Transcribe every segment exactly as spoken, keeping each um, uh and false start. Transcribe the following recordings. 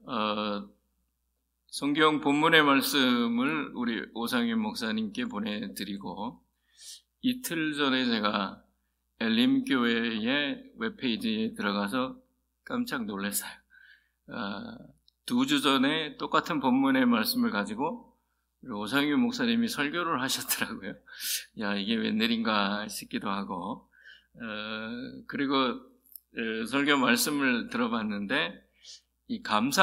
어, 성경 본문의 말씀을 우리 오상윤 목사님께 보내드리고 이틀 전에 제가 엘림교회의 웹페이지에 들어가서 깜짝 놀랐어요. 어, 두 주 전에 똑같은 본문의 말씀을 가지고 우리 오상윤 목사님이 설교를 하셨더라고요. 야, 이게 웬일인가 싶기도 하고 어, 그리고 어, 설교 말씀을 들어봤는데 이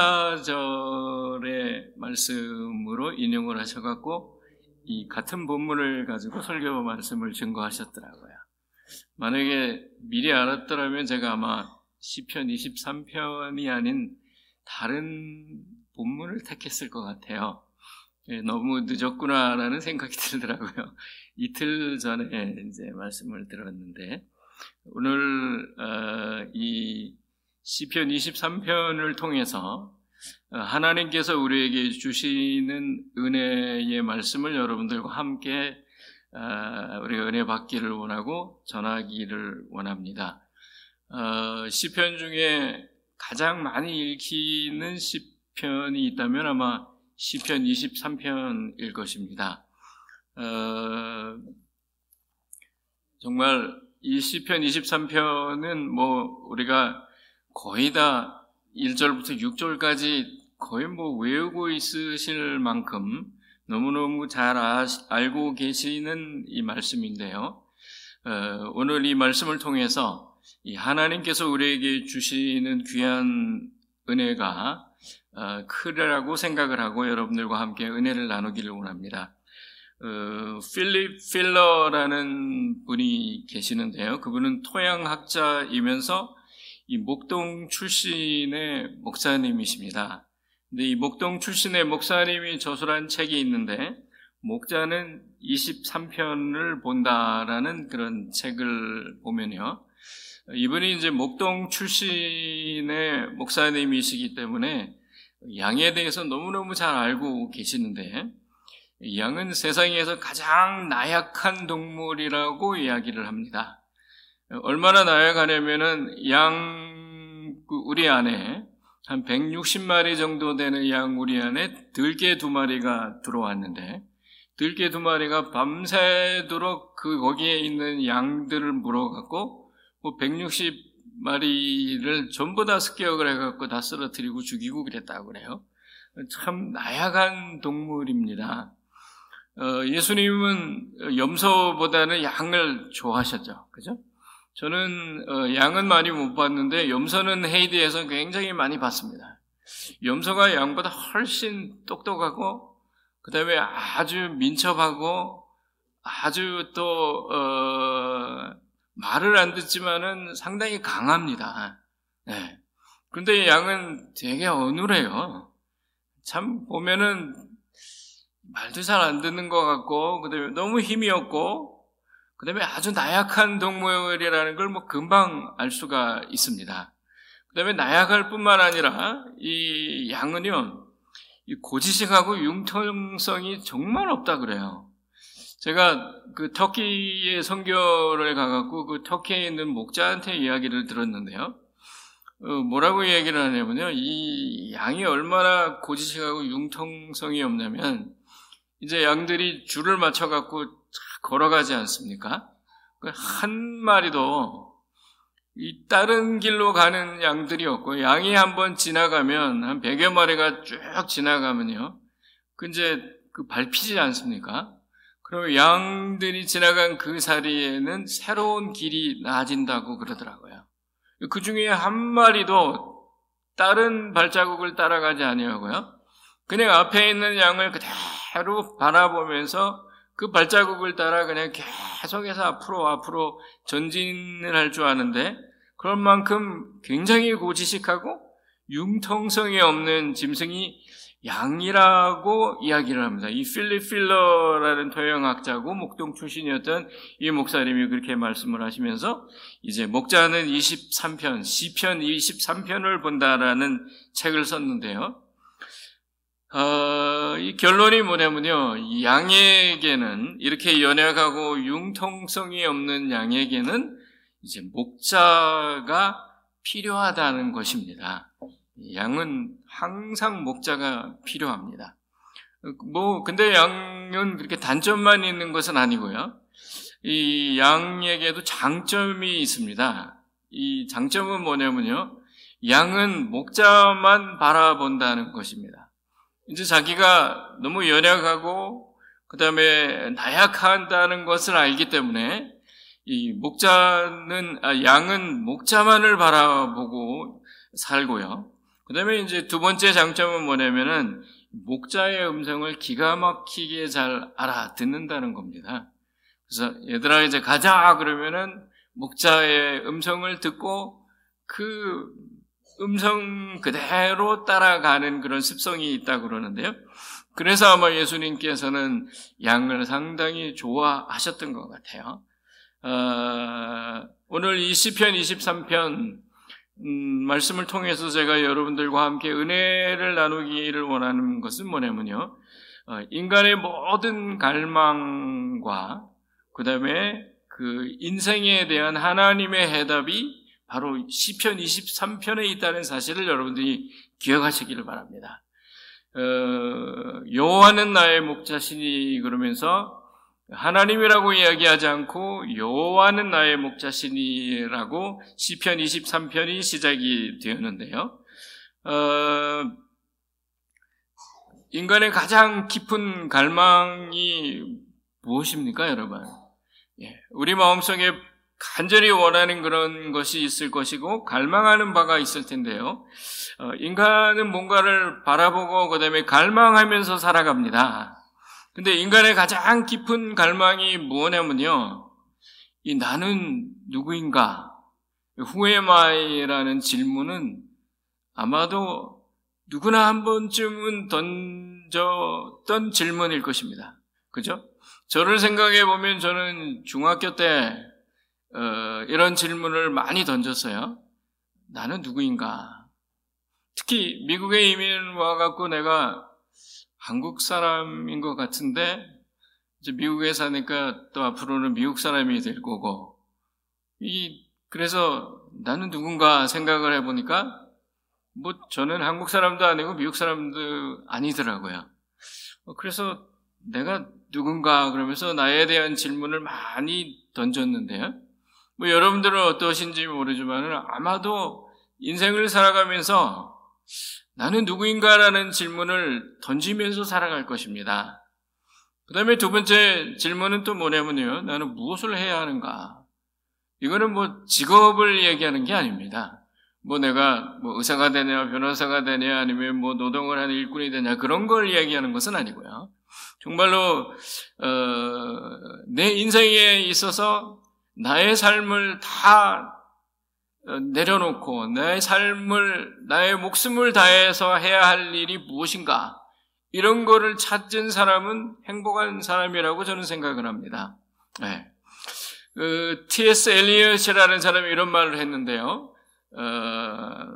감사절의 말씀으로 인용을 하셔갖고 이 같은 본문을 가지고 설교 말씀을 증거하셨더라고요. 만약에 미리 알았더라면 제가 아마 시편 이십삼 편이 아닌 다른 본문을 택했을 것 같아요. 너무 늦었구나라는 생각이 들더라고요. 이틀 전에 이제 말씀을 들었는데 오늘 어, 이 시편 이십삼 편을 통해서 하나님께서 우리에게 주시는 은혜의 말씀을 여러분들과 함께 우리가 은혜 받기를 원하고 전하기를 원합니다. 시편 중에 가장 많이 읽히는 시편이 있다면 아마 시편 이십삼 편일 것입니다. 정말 이 시편 이십삼 편은 뭐 우리가 거의 다 일 절부터 육 절까지 거의 뭐 외우고 있으실 만큼 너무너무 잘 아, 알고 계시는 이 말씀인데요. 어, 오늘 이 말씀을 통해서 이 하나님께서 우리에게 주시는 귀한 은혜가 어, 크리라고 생각을 하고 여러분들과 함께 은혜를 나누기를 원합니다. 어, 필립 필러라는 분이 계시는데요. 그분은 토양학자이면서 이 목동 출신의 목사님이십니다. 근데 이 목동 출신의 목사님이 저술한 책이 있는데 목자는 이십삼 편을 본다라는 그런 책을 보면요. 이분이 이제 목동 출신의 목사님이시기 때문에 양에 대해서 너무너무 잘 알고 계시는데 양은 세상에서 가장 나약한 동물이라고 이야기를 합니다. 얼마나 나약하냐면은 양 우리 안에 한 백육십 마리 정도 되는 양 우리 안에 들개 두 마리가 들어왔는데 들개 두 마리가 밤새도록 그 거기에 있는 양들을 물어갖고 뭐 백육십 마리를 전부 다 습격을 해갖고 다 쓰러뜨리고 죽이고 그랬다고 그래요. 참 나약한 동물입니다. 어, 예수님은 염소보다는 양을 좋아하셨죠. 그죠? 저는 어, 양은 많이 못 봤는데 염소는 헤이디에서 굉장히 많이 봤습니다. 염소가 양보다 훨씬 똑똑하고 그 다음에 아주 민첩하고 아주 또 어, 말을 안 듣지만은 상당히 강합니다. 네. 그런데 양은 되게 어눌해요. 참 보면은 말도 잘 안 듣는 것 같고 그 다음에 너무 힘이 없고 그 다음에 아주 나약한 동물이라는 걸 뭐 금방 알 수가 있습니다. 그 다음에 나약할 뿐만 아니라 이 양은요, 이 고지식하고 융통성이 정말 없다 그래요. 제가 그 터키의 선교를 가갖고 그 터키에 있는 목자한테 이야기를 들었는데요. 어, 뭐라고 이야기를 하냐면요, 이 양이 얼마나 고지식하고 융통성이 없냐면 이제 양들이 줄을 맞춰갖고 걸어가지 않습니까? 한 마리도 이 다른 길로 가는 양들이 없고 양이 한번 지나가면 한 백여 마리가 쭉 지나가면요. 그 이제 그 밟히지 않습니까? 그러면 양들이 지나간 그 사이에는 새로운 길이 나아진다고 그러더라고요. 그 중에 한 마리도 다른 발자국을 따라가지 아니하고요. 그냥 앞에 있는 양을 그대로 바라보면서 그 발자국을 따라 그냥 계속해서 앞으로 앞으로 전진을 할 줄 아는데 그런 만큼 굉장히 고지식하고 융통성이 없는 짐승이 양이라고 이야기를 합니다. 이 필립 필러라는 토양학자고 목동 출신이었던 이 목사님이 그렇게 말씀을 하시면서 이제 목자는 이십삼 편, 시편 이십삼 편을 본다라는 책을 썼는데요. 어, 이 결론이 뭐냐면요. 이 양에게는 이렇게 연약하고 융통성이 없는 양에게는 이제 목자가 필요하다는 것입니다. 양은 항상 목자가 필요합니다. 뭐 근데 양은 그렇게 단점만 있는 것은 아니고요. 이 양에게도 장점이 있습니다. 이 장점은 뭐냐면요, 양은 목자만 바라본다는 것입니다. 이제 자기가 너무 연약하고 그 다음에 나약하다는 것을 알기 때문에 이 목자는 아, 양은 목자만을 바라보고 살고요. 그 다음에 이제 두 번째 장점은 뭐냐면은 목자의 음성을 기가 막히게 잘 알아듣는다는 겁니다. 그래서 얘들아 이제 가자 그러면은 목자의 음성을 듣고 그 음성 그대로 따라가는 그런 습성이 있다고 그러는데요. 그래서 아마 예수님께서는 양을 상당히 좋아하셨던 것 같아요. 어, 오늘 이 시편 이십삼 편 음, 말씀을 통해서 제가 여러분들과 함께 은혜를 나누기를 원하는 것은 뭐냐면요, 어, 인간의 모든 갈망과 그 다음에 그 인생에 대한 하나님의 해답이 바로 시편 이십삼 편에 있다는 사실을 여러분들이 기억하시기를 바랍니다. 어, 여호와는 나의 목자시니 그러면서 하나님이라고 이야기하지 않고 여호와는 나의 목자시니라고 시편 이십삼 편이 시작이 되었는데요. 어, 인간의 가장 깊은 갈망이 무엇입니까, 여러분? 예, 우리 마음속에 간절히 원하는 그런 것이 있을 것이고 갈망하는 바가 있을 텐데요. 어, 인간은 뭔가를 바라보고 그 다음에 갈망하면서 살아갑니다. 근데 인간의 가장 깊은 갈망이 뭐냐면요, 이 나는 누구인가? Who am I?라는 질문은 아마도 누구나 한 번쯤은 던졌던 질문일 것입니다. 그죠? 저를 생각해 보면 저는 중학교 때 어, 이런 질문을 많이 던졌어요. 나는 누구인가? 특히 미국에 이민 와갖고 내가 한국 사람인 것 같은데 이제 미국에 사니까 또 앞으로는 미국 사람이 될 거고, 이 그래서 나는 누군가 생각을 해보니까 뭐 저는 한국 사람도 아니고 미국 사람도 아니더라고요. 그래서 내가 누군가 그러면서 나에 대한 질문을 많이 던졌는데요. 뭐 여러분들은 어떠신지 모르지만 아마도 인생을 살아가면서 나는 누구인가라는 질문을 던지면서 살아갈 것입니다. 그 다음에 두 번째 질문은 또 뭐냐면요, 나는 무엇을 해야 하는가? 이거는 뭐 직업을 얘기하는 게 아닙니다. 뭐 내가 뭐 의사가 되냐, 변호사가 되냐, 아니면 뭐 노동을 하는 일꾼이 되냐, 그런 걸 얘기하는 것은 아니고요. 정말로 어, 내 인생에 있어서 나의 삶을 다 내려놓고 나의 삶을, 나의 목숨을 다해서 해야 할 일이 무엇인가, 이런 거를 찾은 사람은 행복한 사람이라고 저는 생각을 합니다. 네. 그 티 에스 엘리엇이라는 사람이 이런 말을 했는데요. 어,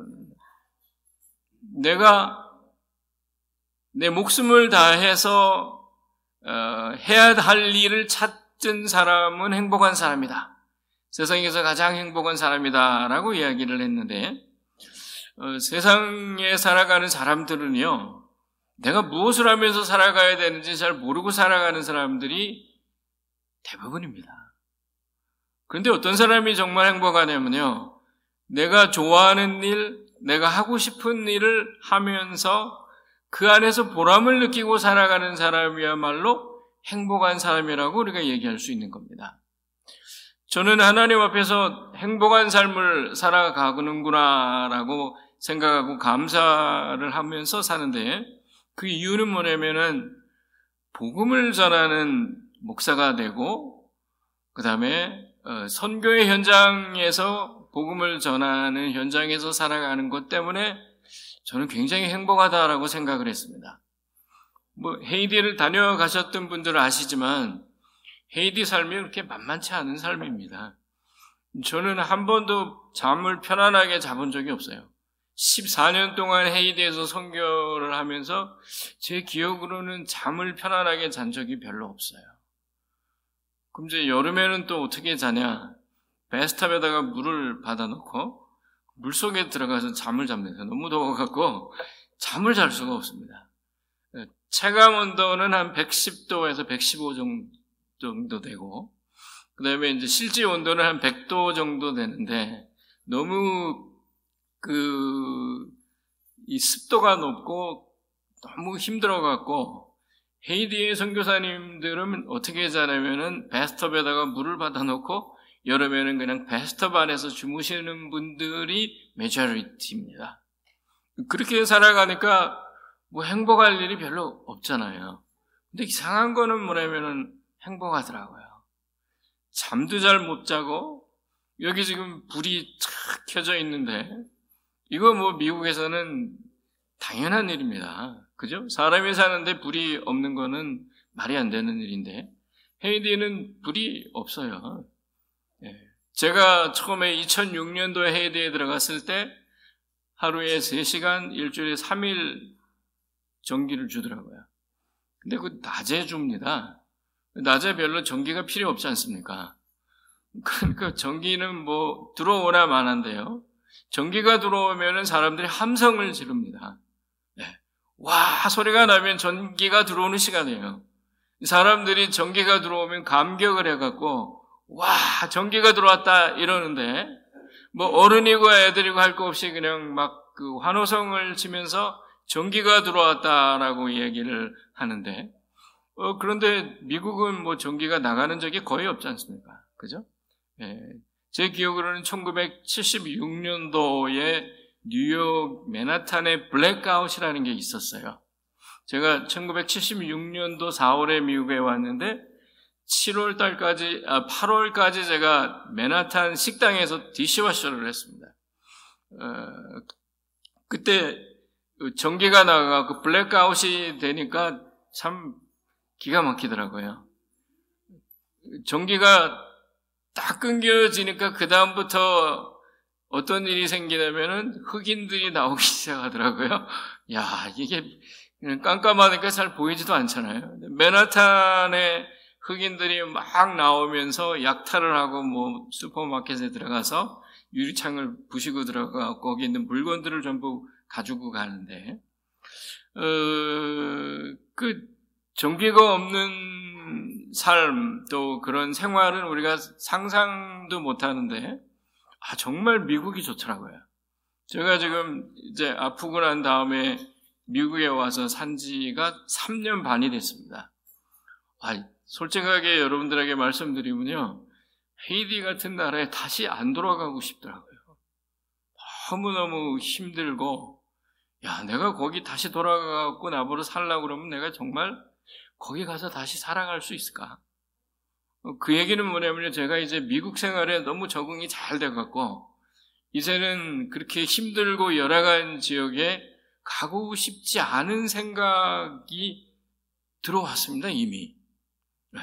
내가 내 목숨을 다해서 어, 해야 할 일을 찾은 사람은 행복한 사람이다. 세상에서 가장 행복한 사람이다 라고 이야기를 했는데, 어, 세상에 살아가는 사람들은요, 내가 무엇을 하면서 살아가야 되는지 잘 모르고 살아가는 사람들이 대부분입니다. 그런데 어떤 사람이 정말 행복하냐면요, 내가 좋아하는 일, 내가 하고 싶은 일을 하면서 그 안에서 보람을 느끼고 살아가는 사람이야말로 행복한 사람이라고 우리가 얘기할 수 있는 겁니다. 저는 하나님 앞에서 행복한 삶을 살아가는구나 라고 생각하고 감사를 하면서 사는데, 그 이유는 뭐냐면은 복음을 전하는 목사가 되고 그 다음에 선교의 현장에서 복음을 전하는 현장에서 살아가는 것 때문에 저는 굉장히 행복하다라고 생각을 했습니다. 뭐 헤이디를 다녀가셨던 분들은 아시지만 헤이디 삶이 그렇게 만만치 않은 삶입니다. 저는 한 번도 잠을 편안하게 자본 적이 없어요. 십사 년 동안 헤이디에서 선교를 하면서 제 기억으로는 잠을 편안하게 잔 적이 별로 없어요. 그럼 이제 여름에는 또 어떻게 자냐? 베스탑에다가 물을 받아놓고 물속에 들어가서 잠을 잡니다. 너무 더워갖고 잠을 잘 수가 없습니다. 체감 온도는 한 백십 도에서 백십오 정도 되고, 그 다음에 이제 실제 온도는 한 백 도 정도 되는데, 너무 그, 이 습도가 높고 너무 힘들어갖고, 헤이디의 선교사님들은 어떻게 자냐면은 베스트업에다가 물을 받아놓고, 여름에는 그냥 베스트업 안에서 주무시는 분들이 메저리티입니다. 그렇게 살아가니까 뭐 행복할 일이 별로 없잖아요. 근데 이상한 거는 뭐냐면은 행복하더라고요. 잠도 잘 못 자고, 여기 지금 불이 탁 켜져 있는데, 이거 뭐 미국에서는 당연한 일입니다. 그죠? 사람이 사는데 불이 없는 거는 말이 안 되는 일인데, 헤이디는 불이 없어요. 예. 제가 처음에 이천육 년도에 헤이디에 들어갔을 때, 하루에 세 시간, 일주일에 삼 일 전기를 주더라고요. 근데 그 낮에 줍니다. 낮에 별로 전기가 필요 없지 않습니까? 그러니까 전기는 뭐 들어오나 마나인데요. 전기가 들어오면은 사람들이 함성을 지릅니다. 네. 와 소리가 나면 전기가 들어오는 시간이에요. 사람들이 전기가 들어오면 감격을 해갖고 와 전기가 들어왔다 이러는데 뭐 어른이고 애들이고 할 거 없이 그냥 막 그 환호성을 치면서 전기가 들어왔다라고 얘기를 하는데 어, 그런데 미국은 뭐 전기가 나가는 적이 거의 없지 않습니까? 그죠? 예. 제 기억으로는 천구백칠십육 년도에 뉴욕 맨하탄에 블랙아웃이라는 게 있었어요. 제가 천구백칠십육 년도 사월에 미국에 왔는데 칠월 달까지, 아, 팔월까지 제가 맨하탄 식당에서 디시워셔를 했습니다. 어, 그때 전기가 나가고 블랙아웃이 되니까 참 기가 막히더라고요. 전기가 딱 끊겨지니까 그 다음부터 어떤 일이 생기냐면은 흑인들이 나오기 시작하더라고요. 야, 이게 그냥 깜깜하니까 잘 보이지도 않잖아요. 맨하탄에 흑인들이 막 나오면서 약탈을 하고 뭐 슈퍼마켓에 들어가서 유리창을 부시고 들어가고 거기 있는 물건들을 전부 가지고 가는데, 어, 그 전기가 없는 삶, 또 그런 생활은 우리가 상상도 못 하는데, 아, 정말 미국이 좋더라고요. 제가 지금 이제 아프고 난 다음에 미국에 와서 산 지가 삼 년 반이 됐습니다. 아, 솔직하게 여러분들에게 말씀드리면요, 헤이디 같은 나라에 다시 안 돌아가고 싶더라고요. 너무너무 힘들고, 야, 내가 거기 다시 돌아가고 나보러 살려고 그러면 내가 정말 거기 가서 다시 살아갈 수 있을까? 그 얘기는 뭐냐면요, 제가 이제 미국 생활에 너무 적응이 잘 돼갖고, 이제는 그렇게 힘들고 열악한 지역에 가고 싶지 않은 생각이 들어왔습니다, 이미. 네.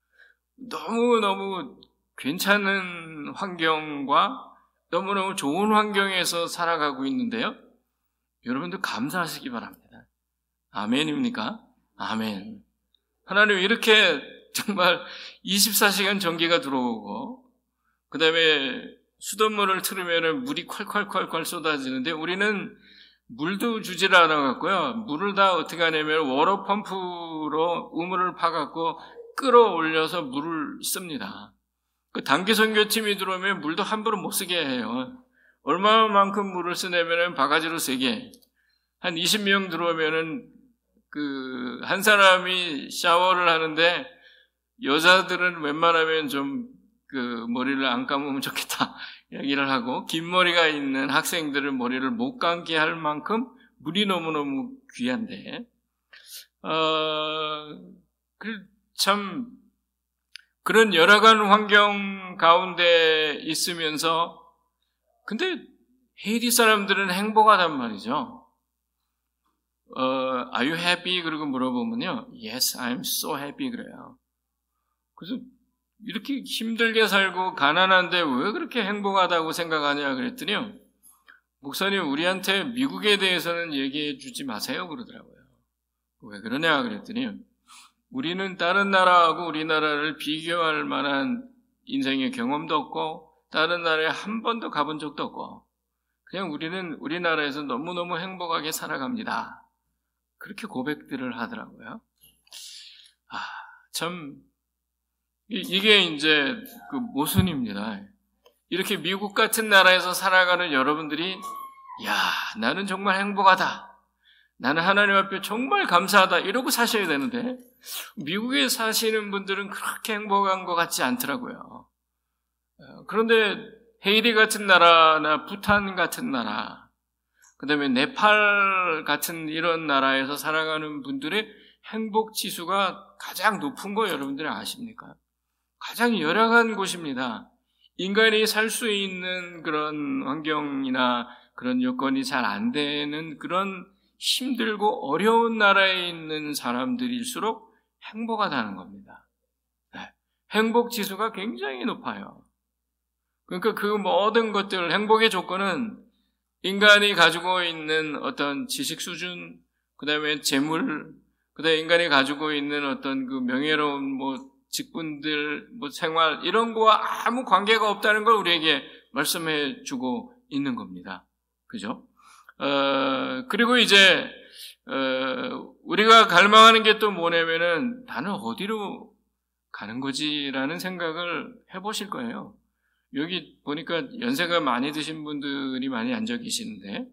너무너무 괜찮은 환경과 너무너무 좋은 환경에서 살아가고 있는데요. 여러분들 감사하시기 바랍니다. 아멘입니까? 아멘. 하나님 이렇게 정말 이십사 시간 전기가 들어오고 그 다음에 수돗물을 틀으면 물이 콸콸콸콸 쏟아지는데 우리는 물도 주지를 않아갖고요. 물을 다 어떻게 하냐면 워터펌프로 우물을 파갖고 끌어올려서 물을 씁니다. 그 단기 선교팀이 들어오면 물도 함부로 못 쓰게 해요. 얼마만큼 물을 쓰냐면은 바가지로 세 개. 한 이십 명 들어오면은 그 한 사람이 샤워를 하는데 여자들은 웬만하면 좀 그 머리를 안 감으면 좋겠다 얘기를 하고 긴 머리가 있는 학생들은 머리를 못 감게 할 만큼 물이 너무너무 귀한데 어, 그 참 그런 열악한 환경 가운데 있으면서 근데 헤이디 사람들은 행복하단 말이죠. 어, Are you happy? 그러고 물어보면요. Yes, I'm so happy 그래요. 그래서 이렇게 힘들게 살고 가난한데 왜 그렇게 행복하다고 생각하냐 그랬더니요. 목사님 우리한테 미국에 대해서는 얘기해 주지 마세요 그러더라고요. 왜 그러냐 그랬더니 우리는 다른 나라하고 우리나라를 비교할 만한 인생의 경험도 없고 다른 나라에 한 번도 가본 적도 없고 그냥 우리는 우리나라에서 너무너무 행복하게 살아갑니다. 그렇게 고백들을 하더라고요. 아, 참 이게 이제 그 모순입니다. 이렇게 미국 같은 나라에서 살아가는 여러분들이 야, 나는 정말 행복하다. 나는 하나님 앞에 정말 감사하다. 이러고 사셔야 되는데 미국에 사시는 분들은 그렇게 행복한 것 같지 않더라고요. 그런데 헤이티 같은 나라나 부탄 같은 나라, 그 다음에 네팔 같은 이런 나라에서 살아가는 분들의 행복 지수가 가장 높은 거 여러분들이 아십니까? 가장 열악한 곳입니다. 인간이 살 수 있는 그런 환경이나 그런 여건이 잘 안 되는 그런 힘들고 어려운 나라에 있는 사람들일수록 행복하다는 겁니다. 네. 행복 지수가 굉장히 높아요. 그러니까 그 모든 것들, 행복의 조건은 인간이 가지고 있는 어떤 지식 수준, 그 다음에 재물, 그 다음에 인간이 가지고 있는 어떤 그 명예로운 뭐 직분들, 뭐 생활, 이런 거와 아무 관계가 없다는 걸 우리에게 말씀해 주고 있는 겁니다. 그죠? 어, 그리고 이제, 어, 우리가 갈망하는 게 또 뭐냐면은 나는 어디로 가는 거지라는 생각을 해보실 거예요. 여기 보니까 연세가 많이 드신 분들이 많이 앉아 계시는데,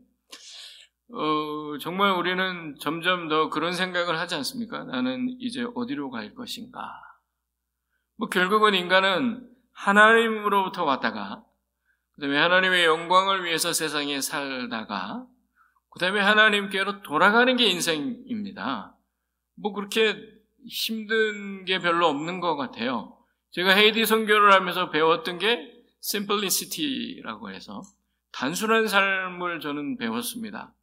어, 정말 우리는 점점 더 그런 생각을 하지 않습니까? 나는 이제 어디로 갈 것인가? 뭐 결국은 인간은 하나님으로부터 왔다가, 그 다음에 하나님의 영광을 위해서 세상에 살다가, 그 다음에 하나님께로 돌아가는 게 인생입니다. 뭐 그렇게 힘든 게 별로 없는 것 같아요. 제가 헤이티 선교를 하면서 배웠던 게 simplicity라고 해서 단순한 삶을 저는 배웠습니다.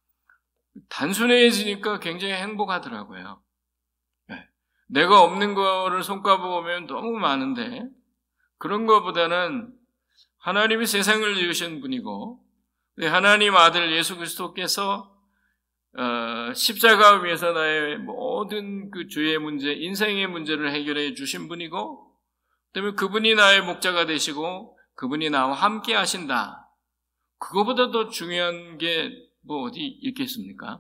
단순해지니까 굉장히 행복하더라고요. 네. 내가 없는 거를 손꼽아보면 너무 많은데 그런 것보다는 하나님이 세상을 지으신 분이고 하나님 아들 예수 그리스도께서 어, 십자가 위에서 나의 모든 그 죄의 문제, 인생의 문제를 해결해 주신 분이고 그다음에 그분이 나의 목자가 되시고 그분이 나와 함께 하신다. 그거보다 더 중요한 게 뭐 어디 있겠습니까?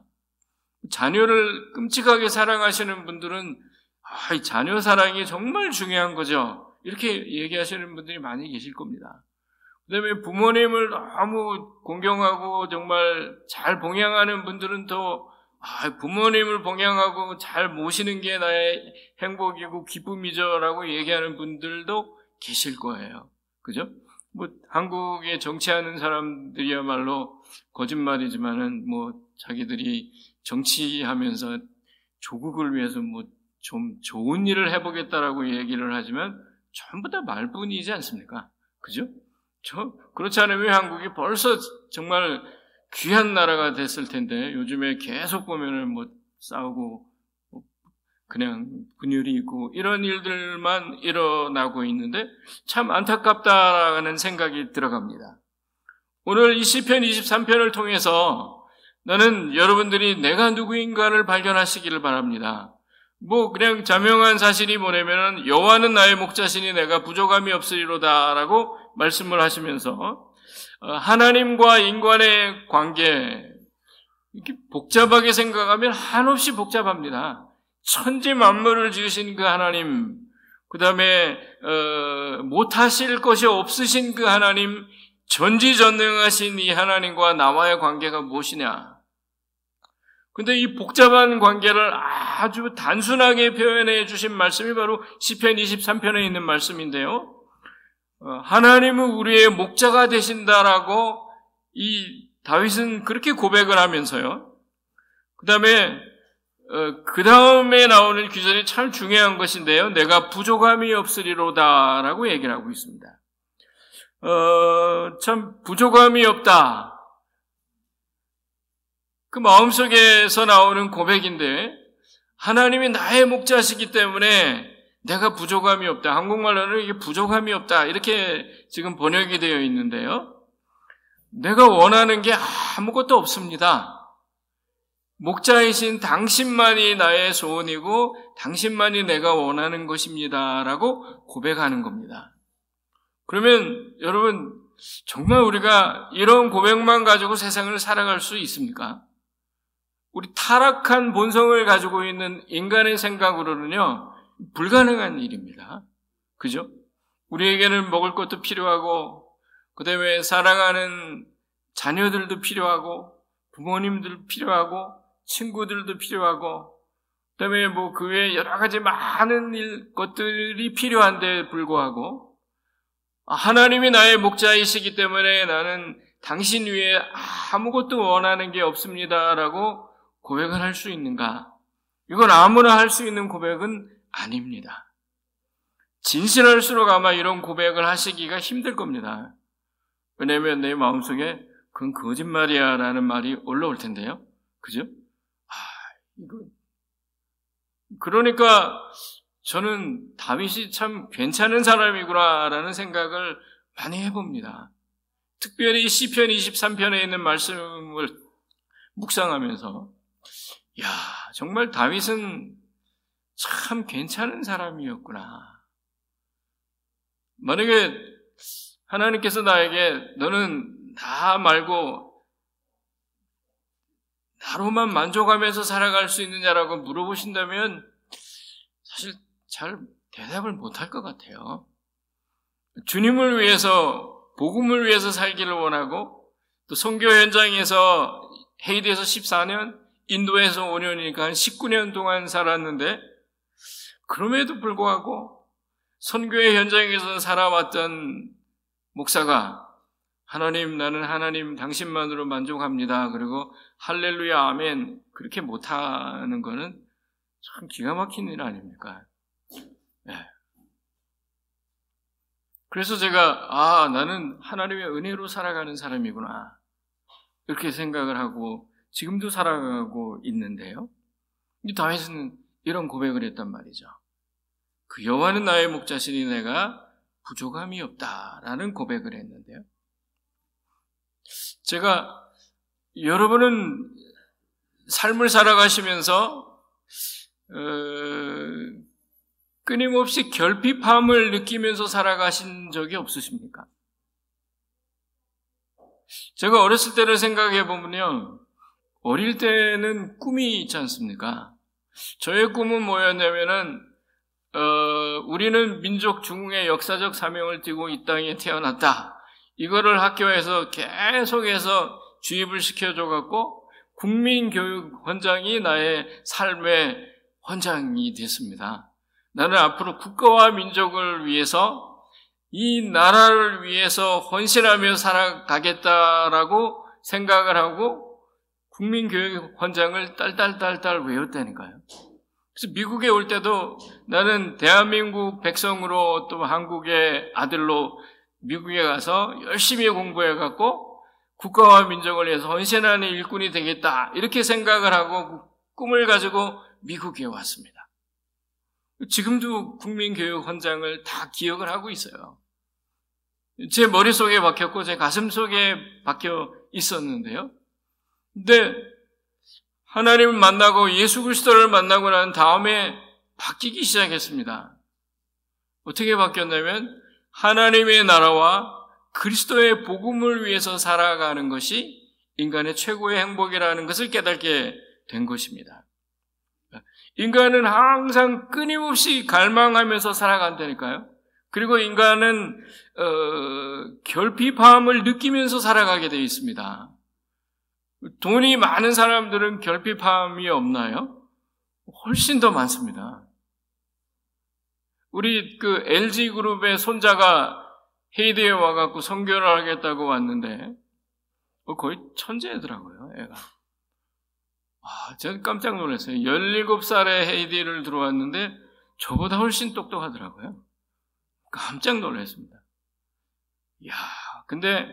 자녀를 끔찍하게 사랑하시는 분들은 아, 이 자녀 사랑이 정말 중요한 거죠. 이렇게 얘기하시는 분들이 많이 계실 겁니다. 그 다음에 부모님을 너무 공경하고 정말 잘 봉양하는 분들은 또 아, 부모님을 봉양하고 잘 모시는 게 나의 행복이고 기쁨이죠 라고 얘기하는 분들도 계실 거예요. 그죠? 뭐 한국에 정치하는 사람들이야말로 거짓말이지만은 뭐 자기들이 정치하면서 조국을 위해서 뭐 좀 좋은 일을 해보겠다라고 얘기를 하지만 전부 다 말뿐이지 않습니까? 그죠? 저 그렇지 않으면 한국이 벌써 정말 귀한 나라가 됐을 텐데 요즘에 계속 보면은 뭐 싸우고 뭐 그냥 분열이 있고 이런 일들만 일어나고 있는데 참 안타깝다라는 생각이 들어갑니다. 오늘 이 시편 이십삼 편을 통해서 나는 여러분들이 내가 누구인가를 발견하시기를 바랍니다. 뭐 그냥 자명한 사실이 뭐냐면은 여호와는 나의 목자시니 내가 부족함이 없으리로다라고 말씀을 하시면서 하나님과 인간의 관계 이렇게 복잡하게 생각하면 한없이 복잡합니다. 천지 만물을 지으신 그 하나님, 그 다음에 어, 못하실 것이 없으신 그 하나님, 전지전능하신 이 하나님과 나와의 관계가 무엇이냐? 근데 이 복잡한 관계를 아주 단순하게 표현해 주신 말씀이 바로 시편 이십삼 편에 있는 말씀인데요. 하나님은 우리의 목자가 되신다라고 이 다윗은 그렇게 고백을 하면서요. 그 다음에 그 다음에 나오는 규절이 참 중요한 것인데요. 내가 부족함이 없으리로다라고 얘기를 하고 있습니다. 어, 참 부족함이 없다. 그 마음속에서 나오는 고백인데 하나님이 나의 목자시기 때문에 내가 부족함이 없다. 한국말로는 이게 부족함이 없다. 이렇게 지금 번역이 되어 있는데요. 내가 원하는 게 아무것도 없습니다. 목자이신 당신만이 나의 소원이고 당신만이 내가 원하는 것입니다. 라고 고백하는 겁니다. 그러면 여러분 정말 우리가 이런 고백만 가지고 세상을 살아갈 수 있습니까? 우리 타락한 본성을 가지고 있는 인간의 생각으로는요, 불가능한 일입니다. 그죠? 우리에게는 먹을 것도 필요하고, 그 다음에 사랑하는 자녀들도 필요하고, 부모님들도 필요하고, 친구들도 필요하고, 그 다음에 뭐 그 외에 여러 가지 많은 일, 것들이 필요한데 불구하고, 하나님이 나의 목자이시기 때문에 나는 당신 위에 아무것도 원하는 게 없습니다라고 고백을 할 수 있는가? 이건 아무나 할 수 있는 고백은 아닙니다. 진실할수록 아마 이런 고백을 하시기가 힘들 겁니다. 왜냐하면 내 마음속에 그건 거짓말이야 라는 말이 올라올 텐데요. 그죠? 아, 이거. 그러니까 저는 다윗이 참 괜찮은 사람이구나 라는 생각을 많이 해봅니다. 특별히 시편 이십삼 편에 있는 말씀을 묵상하면서 야, 정말 다윗은 참 괜찮은 사람이었구나. 만약에 하나님께서 나에게 너는 나 말고 나로만 만족하면서 살아갈 수 있느냐라고 물어보신다면 사실 잘 대답을 못할 것 같아요. 주님을 위해서, 복음을 위해서 살기를 원하고, 또 선교 현장에서 헤이디에서 십사 년, 인도에서 오 년이니까 한 십구 년 동안 살았는데, 그럼에도 불구하고 선교의 현장에서 살아왔던 목사가 하나님, 나는 하나님 당신만으로 만족합니다. 그리고 할렐루야, 아멘 그렇게 못하는 거는 참 기가 막힌 일 아닙니까? 네. 그래서 제가 아, 나는 하나님의 은혜로 살아가는 사람이구나 이렇게 생각을 하고 지금도 살아가고 있는데요. 다윗은 이런 고백을 했단 말이죠. 그 여호와는 나의 목자시니 내가 부족함이 없다라는 고백을 했는데요. 제가 여러분은 삶을 살아가시면서 어, 끊임없이 결핍함을 느끼면서 살아가신 적이 없으십니까? 제가 어렸을 때를 생각해 보면요, 어릴 때는 꿈이 있지 않습니까? 저의 꿈은 뭐였냐면은 어, 우리는 민족 중흥의 역사적 사명을 띠고 이 땅에 태어났다. 이거를 학교에서 계속해서 주입을 시켜줘갖고 국민교육 헌장이 나의 삶의 헌장이 됐습니다. 나는 앞으로 국가와 민족을 위해서 이 나라를 위해서 헌신하며 살아가겠다라고 생각을 하고 국민교육 헌장을 딸딸딸딸 외웠다니까요. 그래서 미국에 올 때도 나는 대한민국 백성으로 또 한국의 아들로 미국에 가서 열심히 공부해갖고 국가와 민족을 위해서 헌신하는 일꾼이 되겠다 이렇게 생각을 하고 꿈을 가지고 미국에 왔습니다. 지금도 국민교육 헌장을 다 기억을 하고 있어요. 제 머릿속에 박혔고 제 가슴속에 박혀 있었는데요. 근데 하나님을 만나고 예수 그리스도를 만나고 난 다음에 바뀌기 시작했습니다. 어떻게 바뀌었냐면 하나님의 나라와 그리스도의 복음을 위해서 살아가는 것이 인간의 최고의 행복이라는 것을 깨닫게 된 것입니다. 인간은 항상 끊임없이 갈망하면서 살아간다니까요. 그리고 인간은 어, 결핍함을 느끼면서 살아가게 되어 있습니다. 돈이 많은 사람들은 결핍함이 없나요? 훨씬 더 많습니다. 우리 그 엘지그룹의 손자가 헤이디에 와갖고 선교를 하겠다고 왔는데 거의 천재더라고요, 애가. 아, 제가 깜짝 놀랐어요. 열일곱 살에 헤이디를 들어왔는데 저보다 훨씬 똑똑하더라고요. 깜짝 놀랐습니다. 이야, 근데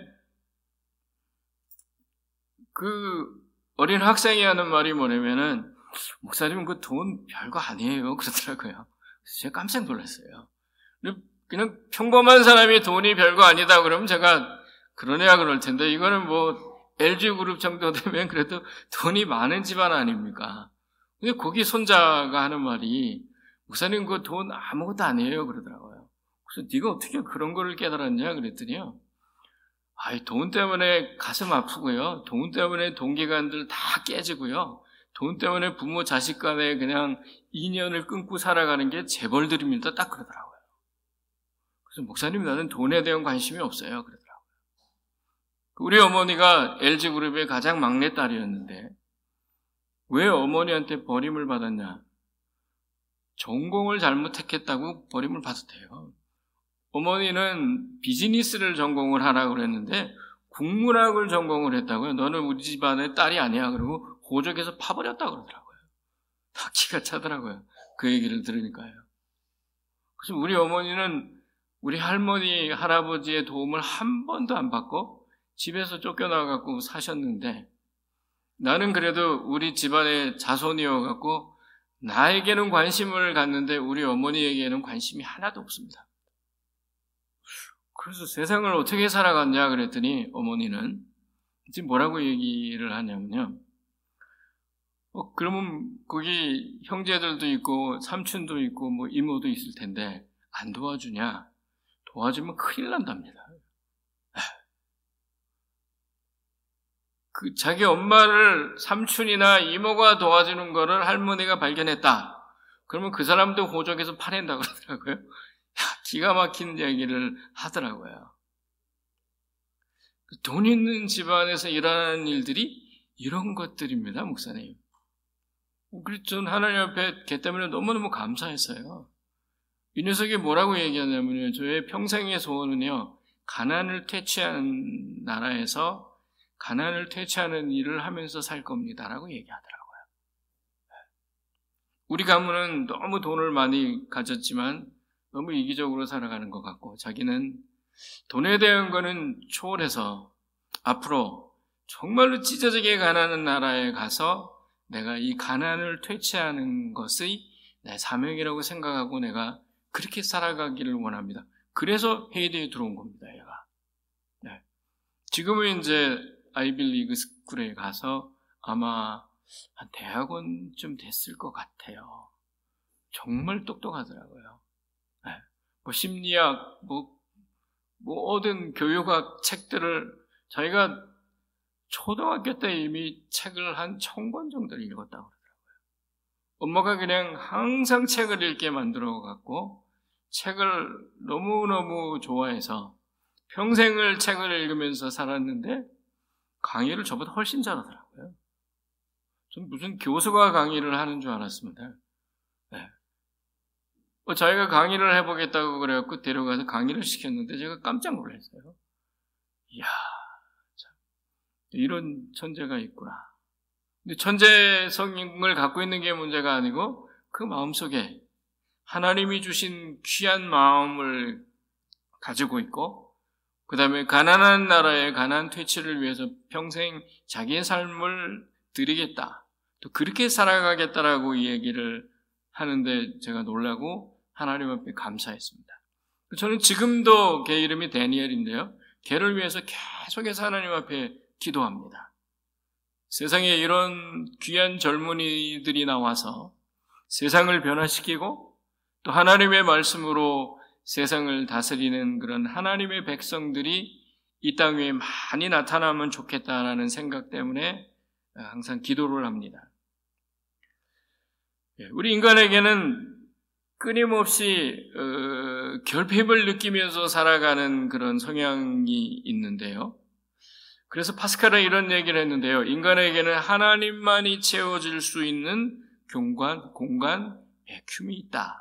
그 어린 학생이 하는 말이 뭐냐면은 목사님 그 돈 별거 아니에요 그러더라고요. 그래서 제가 깜짝 놀랐어요. 그냥 평범한 사람이 돈이 별거 아니다 그러면 제가 그러네야 그럴 텐데 이거는 뭐 엘지그룹 정도 되면 그래도 돈이 많은 집안 아닙니까? 근데 거기 손자가 하는 말이 목사님 그 돈 아무것도 아니에요 그러더라고요. 그래서 네가 어떻게 그런 거를 깨달았냐 그랬더니요. 아이, 돈 때문에 가슴 아프고요. 돈 때문에 동기간들 다 깨지고요. 돈 때문에 부모 자식 간에 그냥 인연을 끊고 살아가는 게 재벌들입니다. 딱 그러더라고요. 그래서 목사님, 나는 돈에 대한 관심이 없어요. 그러더라고요. 우리 어머니가 엘지그룹의 가장 막내딸이었는데 왜 어머니한테 버림을 받았냐? 전공을 잘못 택했다고 버림을 받았대요. 어머니는 비즈니스를 전공을 하라고 그랬는데 국문학을 전공을 했다고요. 너는 우리 집안의 딸이 아니야. 그리고 호적에서 파버렸다고 그러더라고요. 다 기가 차더라고요. 그 얘기를 들으니까요. 그래서 우리 어머니는 우리 할머니, 할아버지의 도움을 한 번도 안 받고 집에서 쫓겨나갖고 사셨는데 나는 그래도 우리 집안의 자손이어갖고 나에게는 관심을 갖는데 우리 어머니에게는 관심이 하나도 없습니다. 그래서 세상을 어떻게 살아갔냐 그랬더니 어머니는 지금 뭐라고 얘기를 하냐면요. 어, 그러면 거기 형제들도 있고 삼촌도 있고 뭐 이모도 있을 텐데 안 도와주냐? 도와주면 큰일 난답니다. 그 자기 엄마를 삼촌이나 이모가 도와주는 거를 할머니가 발견했다. 그러면 그 사람도 호적에서 파낸다 그러더라고요. 야, 기가 막힌 얘기를 하더라고요. 돈 있는 집안에서 일어나는 일들이 이런 것들입니다, 목사님. 그래서 전 하나님 앞에 걔 때문에 너무너무 감사했어요. 이 녀석이 뭐라고 얘기하냐면요. 저의 평생의 소원은요, 가난을 퇴치하는 나라에서 가난을 퇴치하는 일을 하면서 살 겁니다라고 얘기하더라고요. 우리 가문은 너무 돈을 많이 가졌지만 너무 이기적으로 살아가는 것 같고 자기는 돈에 대한 거는 초월해서 앞으로 정말로 찢어지게 가난한 나라에 가서 내가 이 가난을 퇴치하는 것의 내 사명이라고 생각하고 내가 그렇게 살아가기를 원합니다. 그래서 헤이드에 들어온 겁니다, 얘가. 네. 지금은 이제 아이빌리그 스쿨에 가서 아마 한 대학원쯤 됐을 것 같아요. 정말 똑똑하더라고요. 네. 뭐 심리학, 뭐, 뭐 얻은 교육학 책들을 자기가 초등학교 때 이미 책을 한 천 권 정도를 읽었다고 그러더라고요. 엄마가 그냥 항상 책을 읽게 만들어 갖고 책을 너무너무 좋아해서 평생을 책을 읽으면서 살았는데 강의를 저보다 훨씬 잘하더라고요. 전 무슨 교수가 강의를 하는 줄 알았습니다. 네. 뭐 자기가 강의를 해보겠다고 그래갖고 데려가서 강의를 시켰는데 제가 깜짝 놀랐어요. 이야, 참, 이런 천재가 있구나. 근데 천재성을 갖고 있는 게 문제가 아니고 그 마음속에 하나님이 주신 귀한 마음을 가지고 있고 그 다음에 가난한 나라의 가난 퇴치를 위해서 평생 자기의 삶을 드리겠다. 또 그렇게 살아가겠다라고 이 얘기를 하는데 제가 놀라고 하나님 앞에 감사했습니다. 저는 지금도 걔 이름이 데니엘인데요. 걔를 위해서 계속해서 하나님 앞에 기도합니다. 세상에 이런 귀한 젊은이들이 나와서 세상을 변화시키고 또 하나님의 말씀으로 세상을 다스리는 그런 하나님의 백성들이 이 땅 위에 많이 나타나면 좋겠다라는 생각 때문에 항상 기도를 합니다. 우리 인간에게는 끊임없이 어, 결핍을 느끼면서 살아가는 그런 성향이 있는데요. 그래서 파스칼은 이런 얘기를 했는데요. 인간에게는 하나님만이 채워질 수 있는 공간, 공간, 배큐음이 있다.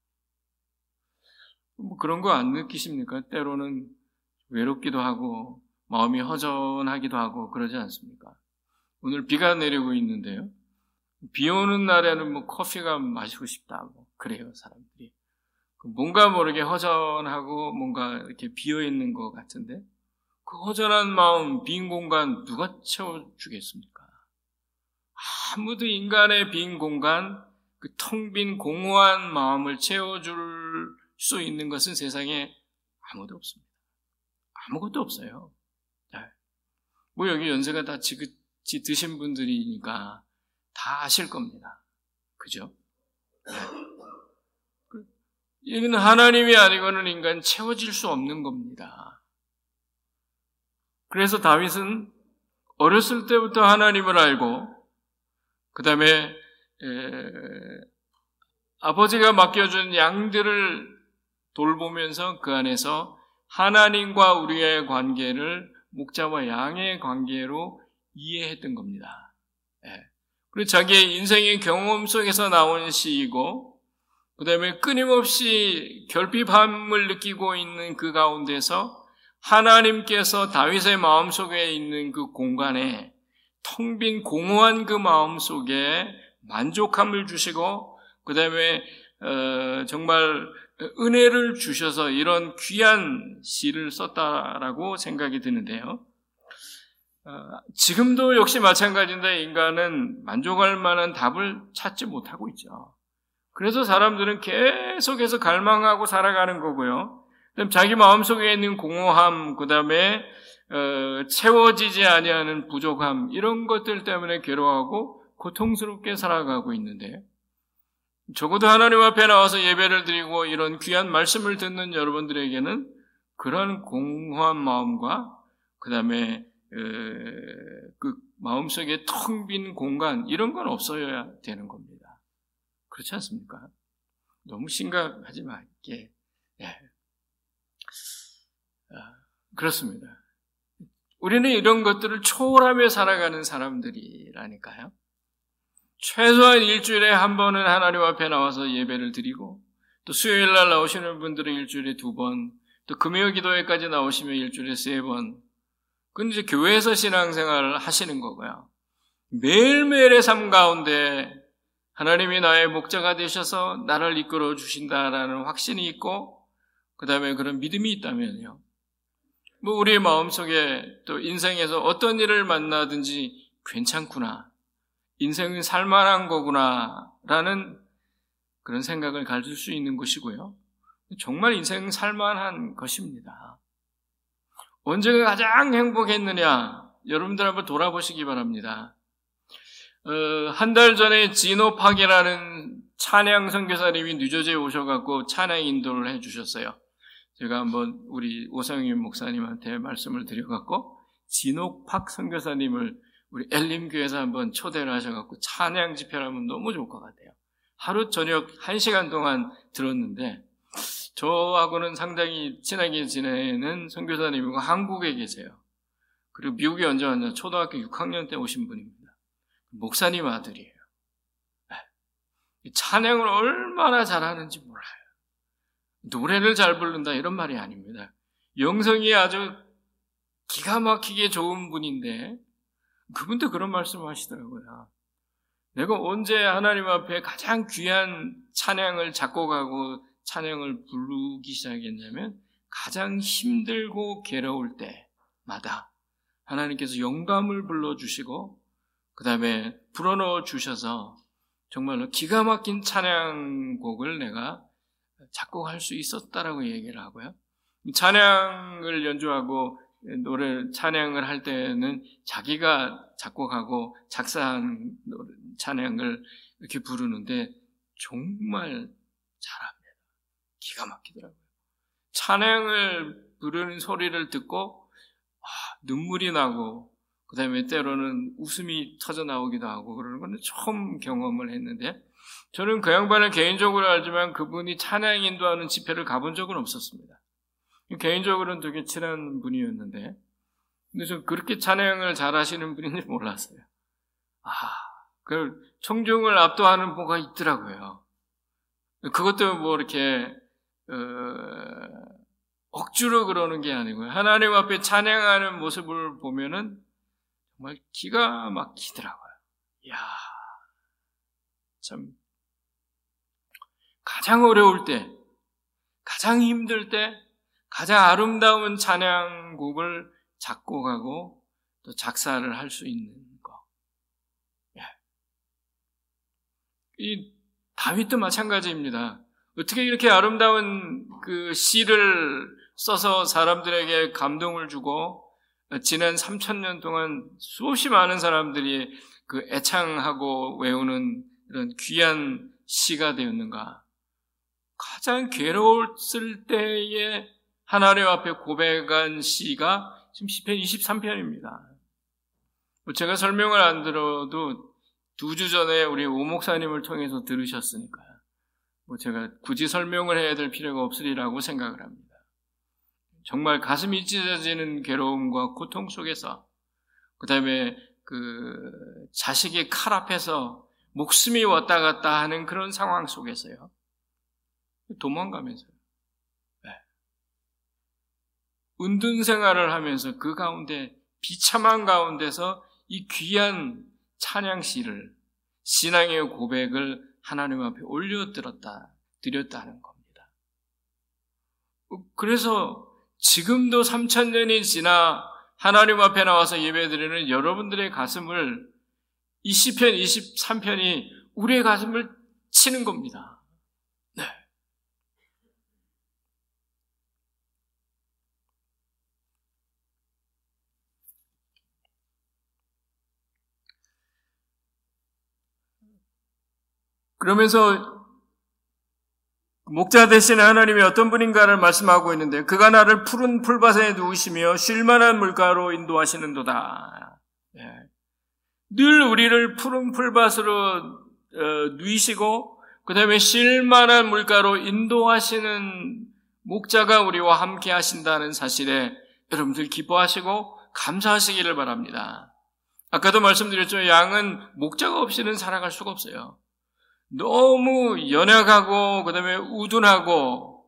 뭐 그런 거 안 느끼십니까? 때로는 외롭기도 하고 마음이 허전하기도 하고 그러지 않습니까? 오늘 비가 내리고 있는데요. 비 오는 날에는 뭐 커피가 마시고 싶다 뭐 그래요, 사람들이. 뭔가 모르게 허전하고 뭔가 이렇게 비어 있는 것 같은데 그 허전한 마음, 빈 공간 누가 채워주겠습니까? 아무도 인간의 빈 공간, 그 텅 빈 공허한 마음을 채워줄 수 있는 것은 세상에 아무도 없습니다. 아무것도 없어요. 네. 뭐 여기 연세가 다 지긋지 드신 분들이니까 다 아실 겁니다. 그죠? 네. 이건 하나님이 아니고는 인간 채워질 수 없는 겁니다. 그래서 다윗은 어렸을 때부터 하나님을 알고 그 다음에 아버지가 맡겨준 양들을 돌보면서 그 안에서 하나님과 우리의 관계를 목자와 양의 관계로 이해했던 겁니다. 그리고 자기의 인생의 경험 속에서 나온 시이고 그 다음에 끊임없이 결핍함을 느끼고 있는 그 가운데서 하나님께서 다윗의 마음속에 있는 그 공간에 텅 빈 공허한 그 마음속에 만족함을 주시고 그 다음에 어, 정말 은혜를 주셔서 이런 귀한 시를 썼다라고 생각이 드는데요. 어, 지금도 역시 마찬가지인데 인간은 만족할 만한 답을 찾지 못하고 있죠. 그래서 사람들은 계속해서 갈망하고 살아가는 거고요. 그다음 자기 마음속에 있는 공허함, 그 다음에 어, 채워지지 아니하는 부족함 이런 것들 때문에 괴로워하고 고통스럽게 살아가고 있는데 적어도 하나님 앞에 나와서 예배를 드리고 이런 귀한 말씀을 듣는 여러분들에게는 그런 공허한 마음과 그 다음에 그 마음속에 텅 빈 공간 이런 건 없어야 되는 겁니다. 그렇지 않습니까? 너무 심각하지 말게. 예. 아, 그렇습니다. 우리는 이런 것들을 초월하며 살아가는 사람들이라니까요. 최소한 일주일에 한 번은 하나님 앞에 나와서 예배를 드리고 또 수요일 날 나오시는 분들은 일주일에 두 번, 또 금요 기도회까지 나오시면 일주일에 세 번. 그건 이제 교회에서 신앙생활을 하시는 거고요. 매일매일의 삶 가운데 하나님이 나의 목자가 되셔서 나를 이끌어 주신다라는 확신이 있고 그 다음에 그런 믿음이 있다면요. 뭐 우리의 마음속에 또 인생에서 어떤 일을 만나든지 괜찮구나. 인생은 살만한 거구나 라는 그런 생각을 가질 수 있는 것이고요. 정말 인생은 살만한 것입니다. 언제가 가장 행복했느냐 여러분들 한번 돌아보시기 바랍니다. 어, 한 달 전에 진호팍이라는 찬양 선교사님이 뉴저지에 오셔갖고 찬양 인도를 해주셨어요. 제가 한번 우리 오상윤 목사님한테 말씀을 드려갖고 진호팍 선교사님을 우리 엘림교회에서 한번 초대를 하셔갖고 찬양 집회를 하면 너무 좋을 것 같아요. 하루 저녁 한 시간 동안 들었는데 저하고는 상당히 친하게 지내는 선교사님이고 한국에 계세요. 그리고 미국에 언제 왔냐? 초등학교 육 학년 때 오신 분입니다. 목사님 아들이에요. 찬양을 얼마나 잘하는지 몰라요. 노래를 잘 부른다 이런 말이 아닙니다. 영성이 아주 기가 막히게 좋은 분인데 그분도 그런 말씀을 하시더라고요. 내가 언제 하나님 앞에 가장 귀한 찬양을 작곡하고 찬양을 부르기 시작했냐면 가장 힘들고 괴로울 때마다 하나님께서 영감을 불러주시고 그 다음에 불어넣어 주셔서 정말로 기가 막힌 찬양곡을 내가 작곡할 수 있었다라고 얘기를 하고요. 찬양을 연주하고 노래 찬양을 할 때는 자기가 작곡하고 작사한 찬양을 이렇게 부르는데 정말 잘합니다. 기가 막히더라고요. 찬양을 부르는 소리를 듣고 아, 눈물이 나고 그 다음에 때로는 웃음이 터져 나오기도 하고 그러는 건 처음 경험을 했는데 저는 그 양반을 개인적으로 알지만 그분이 찬양 인도하는 집회를 가본 적은 없었습니다. 개인적으로는 되게 친한 분이었는데 근데 저 그렇게 찬양을 잘하시는 분인지 몰랐어요. 아, 그 청중을 압도하는 뭐가 있더라고요. 그것도 뭐 이렇게 어, 억지로 그러는 게 아니고요. 하나님 앞에 찬양하는 모습을 보면은 정말 기가 막히더라고요. 이야, 참 가장 어려울 때, 가장 힘들 때 가장 아름다운 찬양곡을 작곡하고 또 작사를 할 수 있는 거. 예. 이 다윗도 마찬가지입니다. 어떻게 이렇게 아름다운 그 시를 써서 사람들에게 감동을 주고 지난 삼천 년 동안 수없이 많은 사람들이 그 애창하고 외우는 이런 귀한 시가 되었는가? 가장 괴로웠을 때에 하나님 앞에 고백한 시가 지금 시편 이십삼 편입니다. 제가 설명을 안 들어도 두 주 전에 우리 오 목사님을 통해서 들으셨으니까요. 뭐 제가 굳이 설명을 해야 될 필요가 없으리라고 생각을 합니다. 정말 가슴이 찢어지는 괴로움과 고통 속에서, 그 다음에 그 자식의 칼 앞에서 목숨이 왔다 갔다 하는 그런 상황 속에서요. 도망가면서요. 네. 은둔 생활을 하면서 그 가운데 비참한 가운데서 이 귀한 찬양시를, 신앙의 고백을 하나님 앞에 올려드렸다, 드렸다는 겁니다. 그래서 지금도 삼천 년이 지나 하나님 앞에 나와서 예배드리는 여러분들의 가슴을 이 시편 이십삼 편이 우리의 가슴을 치는 겁니다. 네. 그러면서 목자 되신 하나님이 어떤 분인가를 말씀하고 있는데, 그가 나를 푸른 풀밭에 누우시며 쉴만한 물가로 인도하시는도다. 예. 늘 우리를 푸른 풀밭으로 어, 누이시고 그 다음에 쉴만한 물가로 인도하시는 목자가 우리와 함께 하신다는 사실에 여러분들 기뻐하시고 감사하시기를 바랍니다. 아까도 말씀드렸죠. 양은 목자가 없이는 살아갈 수가 없어요. 너무 연약하고 그 다음에 우둔하고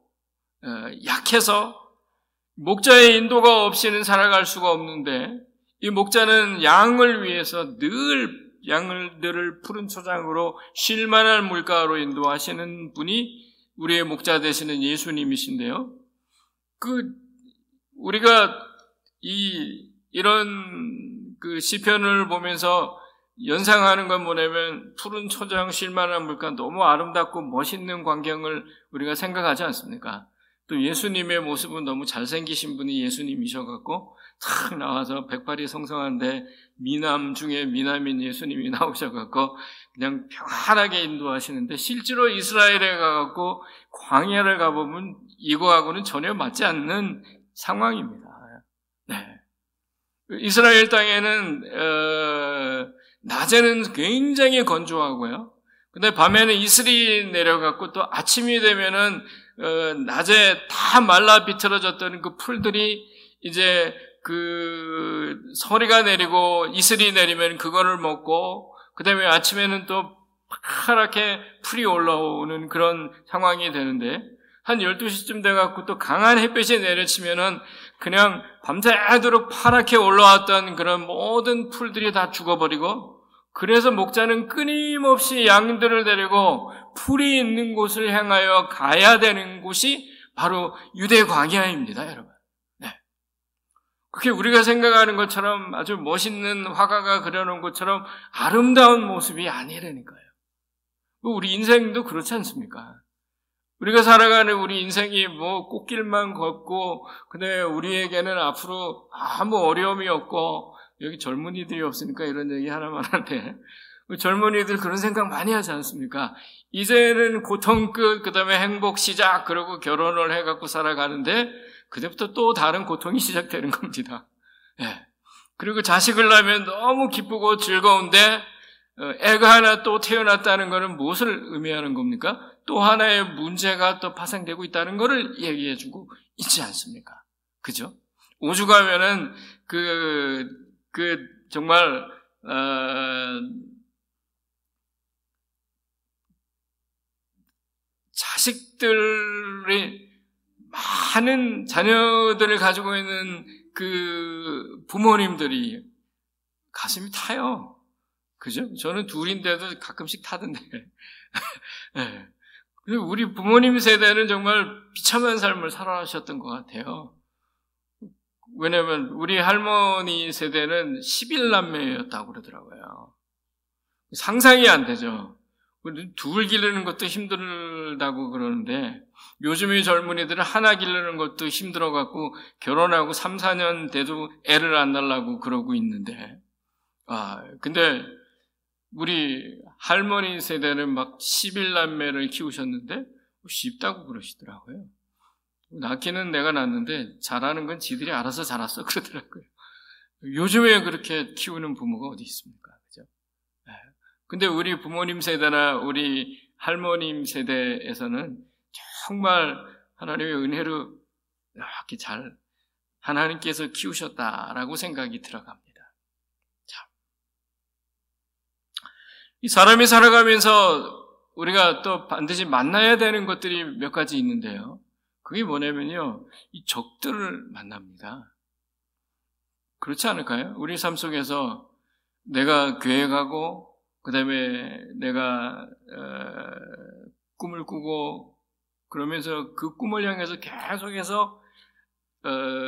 약해서 목자의 인도가 없이는 살아갈 수가 없는데, 이 목자는 양을 위해서 늘 양들을 푸른 초장으로 쉴만한 물가로 인도하시는 분이 우리의 목자 되시는 예수님이신데요. 그 우리가 이 이런 그 시편을 보면서 연상하는 건 뭐냐면, 푸른 초장 쉴만한 물가, 너무 아름답고 멋있는 광경을 우리가 생각하지 않습니까? 또 예수님의 모습은 너무 잘생기신 분이 예수님이셔갖고 탁 나와서 백발이 성성한데 미남 중에 미남인 예수님이 나오셔갖고 그냥 평안하게 인도하시는데, 실제로 이스라엘에 가갖고 광야를 가보면 이거하고는 전혀 맞지 않는 상황입니다. 네. 이스라엘 땅에는 어, 낮에는 굉장히 건조하고요. 근데 밤에는 이슬이 내려갖고 또 아침이 되면은 어, 낮에 다 말라 비틀어졌던 그 풀들이 이제 그 서리가 내리고 이슬이 내리면 그거를 먹고, 그 다음에 아침에는 또 파랗게 풀이 올라오는 그런 상황이 되는데, 한 열두 시쯤 돼갖고 또 강한 햇빛이 내려치면은 그냥 밤새도록 파랗게 올라왔던 그런 모든 풀들이 다 죽어버리고, 그래서 목자는 끊임없이 양들을 데리고 풀이 있는 곳을 향하여 가야 되는 곳이 바로 유대 광야입니다, 여러분. 네. 그게 우리가 생각하는 것처럼 아주 멋있는 화가가 그려놓은 것처럼 아름다운 모습이 아니라니까요. 우리 인생도 그렇지 않습니까? 우리가 살아가는 우리 인생이 뭐 꽃길만 걷고, 근데 우리에게는 앞으로 아무 어려움이 없고, 여기 젊은이들이 없으니까 이런 얘기 하나만 하는데, 젊은이들 그런 생각 많이 하지 않습니까? 이제는 고통 끝, 그 다음에 행복 시작, 그러고 결혼을 해갖고 살아가는데, 그때부터 또 다른 고통이 시작되는 겁니다. 예. 그리고 자식을 낳으면 너무 기쁘고 즐거운데, 애가 하나 또 태어났다는 것은 무엇을 의미하는 겁니까? 또 하나의 문제가 또 파생되고 있다는 것을 얘기해주고 있지 않습니까? 그죠? 오죽하면은 그, 그 정말 어, 자식들이 많은 자녀들을 가지고 있는 그 부모님들이 가슴이 타요. 그죠? 저는 둘인데도 가끔씩 타던데. 네. 우리 부모님 세대는 정말 비참한 삶을 살아가셨던 것 같아요. 왜냐하면 우리 할머니 세대는 십일 남매였다고 그러더라고요. 상상이 안 되죠. 둘 기르는 것도 힘들다고 그러는데, 요즘의 젊은이들은 하나 기르는 것도 힘들어갖고 결혼하고 삼, 사 년 돼도 애를 안 낳으려고 그러고 있는데, 아, 근데 우리 할머니 세대는 막 십일 남매를 키우셨는데 쉽다고 그러시더라고요. 낳기는 내가 낳았는데 자라는 건 지들이 알아서 자랐어 그러더라고요. 요즘에 그렇게 키우는 부모가 어디 있습니까? 그죠? 네. 근데 우리 부모님 세대나 우리 할머님 세대에서는 정말 하나님의 은혜로 이렇게 잘 하나님께서 키우셨다라고 생각이 들어갑니다. 자, 이 사람이 살아가면서 우리가 또 반드시 만나야 되는 것들이 몇 가지 있는데요. 그게 뭐냐면요, 이 적들을 만납니다. 그렇지 않을까요? 우리 삶 속에서 내가 교회 가고, 그 다음에 내가 어, 꿈을 꾸고, 그러면서 그 꿈을 향해서 계속해서 어,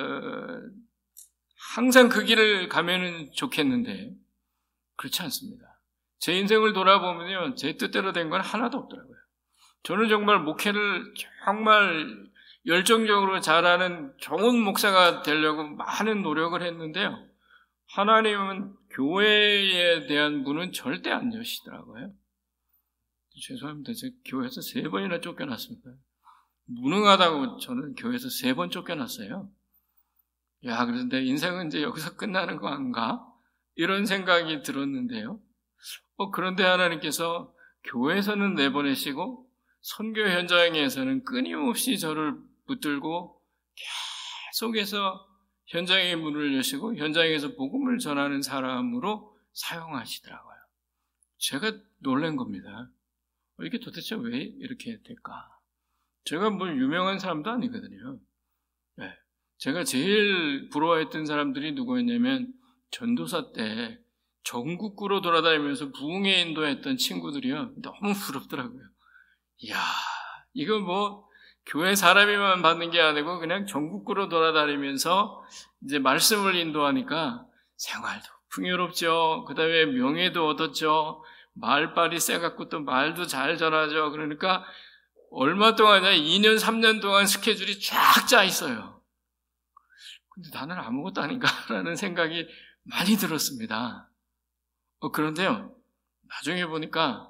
항상 그 길을 가면은 좋겠는데 그렇지 않습니다. 제 인생을 돌아보면요, 제 뜻대로 된 건 하나도 없더라고요. 저는 정말 목회를 정말 열정적으로 잘하는 좋은 목사가 되려고 많은 노력을 했는데요, 하나님은 교회에 대한 문은 절대 안 여시더라고요. 죄송합니다. 제가 교회에서 세 번이나 쫓겨났습니다. 무능하다고 저는 교회에서 세 번 쫓겨났어요. 야, 그런데 인생은 이제 여기서 끝나는 거 아닌가? 이런 생각이 들었는데요. 어, 그런데 하나님께서 교회에서는 내보내시고 선교 현장에서는 끊임없이 저를 붙들고 계속해서 현장의 문을 여시고 현장에서 복음을 전하는 사람으로 사용하시더라고요. 제가 놀란 겁니다. 이게 도대체 왜 이렇게 될까? 제가 뭐 유명한 사람도 아니거든요. 네. 제가 제일 부러워했던 사람들이 누구였냐면 전도사 때 전국구로 돌아다니면서 부흥회 인도했던 친구들이요. 너무 부럽더라고요. 이야, 이거 뭐 교회 사람이만 받는 게 아니고 그냥 전국구로 돌아다니면서 이제 말씀을 인도하니까 생활도 풍요롭죠. 그 다음에 명예도 얻었죠. 말빨이 세갖고 또 말도 잘 전하죠. 그러니까 얼마 동안이냐, 이 년, 삼 년 동안 스케줄이 쫙 짜 있어요. 근데 나는 아무것도 아닌가라는 생각이 많이 들었습니다. 어, 그런데요, 나중에 보니까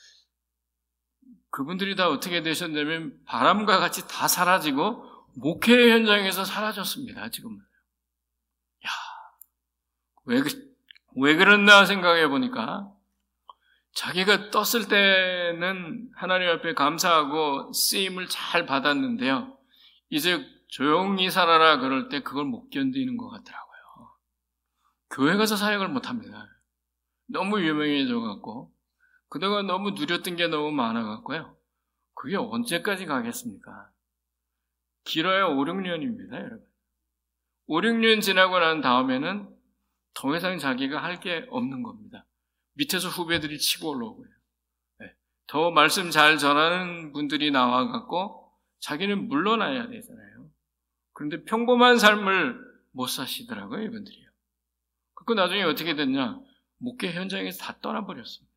그분들이 다 어떻게 되셨냐면 바람과 같이 다 사라지고 목회 현장에서 사라졌습니다, 지금은. 야, 왜, 왜 그랬나 생각해 보니까 자기가 떴을 때는 하나님 앞에 감사하고 쓰임을 잘 받았는데요, 이제 조용히 살아라 그럴 때 그걸 못 견디는 것 같더라고요. 교회 가서 사역을 못 합니다. 너무 유명해져 갖고 그동안 너무 누렸던 게 너무 많아 갖고요. 그게 언제까지 가겠습니까? 길어야 오, 육 년입니다, 여러분. 오, 육 년 지나고 난 다음에는 더 이상 자기가 할 게 없는 겁니다. 밑에서 후배들이 치고 올라오고요. 네. 더 말씀 잘 전하는 분들이 나와갖고 자기는 물러나야 되잖아요. 그런데 평범한 삶을 못 사시더라고요, 이분들이요. 그 나중에 어떻게 됐냐? 목회 현장에서 다 떠나버렸습니다.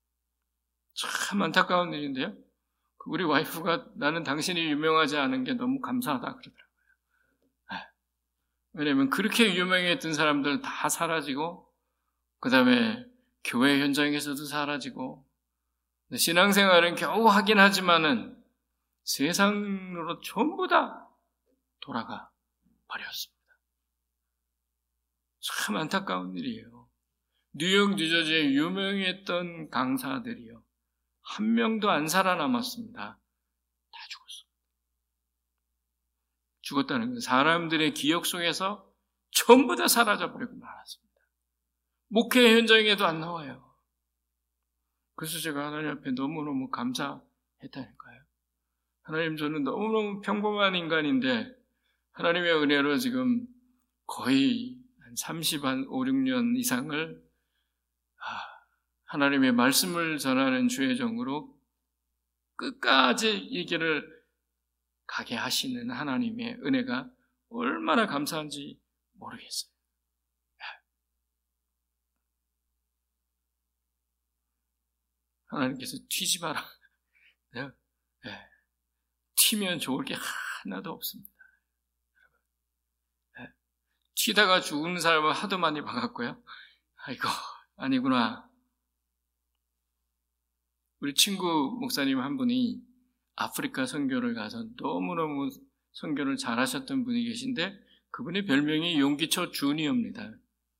참 안타까운 일인데요. 우리 와이프가 나는 당신이 유명하지 않은 게 너무 감사하다 그러더라고요. 네. 왜냐하면 그렇게 유명했던 사람들 다 사라지고, 그 다음에 교회 현장에서도 사라지고, 신앙생활은 겨우 하긴 하지만은 세상으로 전부 다 돌아가 버렸습니다. 참 안타까운 일이에요. 뉴욕, 뉴저지에 유명했던 강사들이요, 한 명도 안 살아남았습니다. 다 죽었어요. 죽었다는 건 사람들의 기억 속에서 전부 다 사라져버리고 말았습니다. 목회 현장에도 안 나와요. 그래서 제가 하나님 앞에 너무너무 감사했다니까요. 하나님, 저는 너무너무 평범한 인간인데 하나님의 은혜로 지금 거의 한 삼십, 한 오, 육 년 이상을 하나님의 말씀을 전하는 주의 종으로 끝까지 이 길을 가게 하시는 하나님의 은혜가 얼마나 감사한지 모르겠어요. 하나님께서 튀지 마라. 네. 네. 튀면 좋을 게 하나도 없습니다. 네. 튀다가 죽은 사람을 하도 많이 봐갖고요. 아이고, 아니구나. 우리 친구 목사님 한 분이 아프리카 선교를 가서 너무너무 선교를 잘하셨던 분이 계신데 그분의 별명이 용기초 주니어입니다.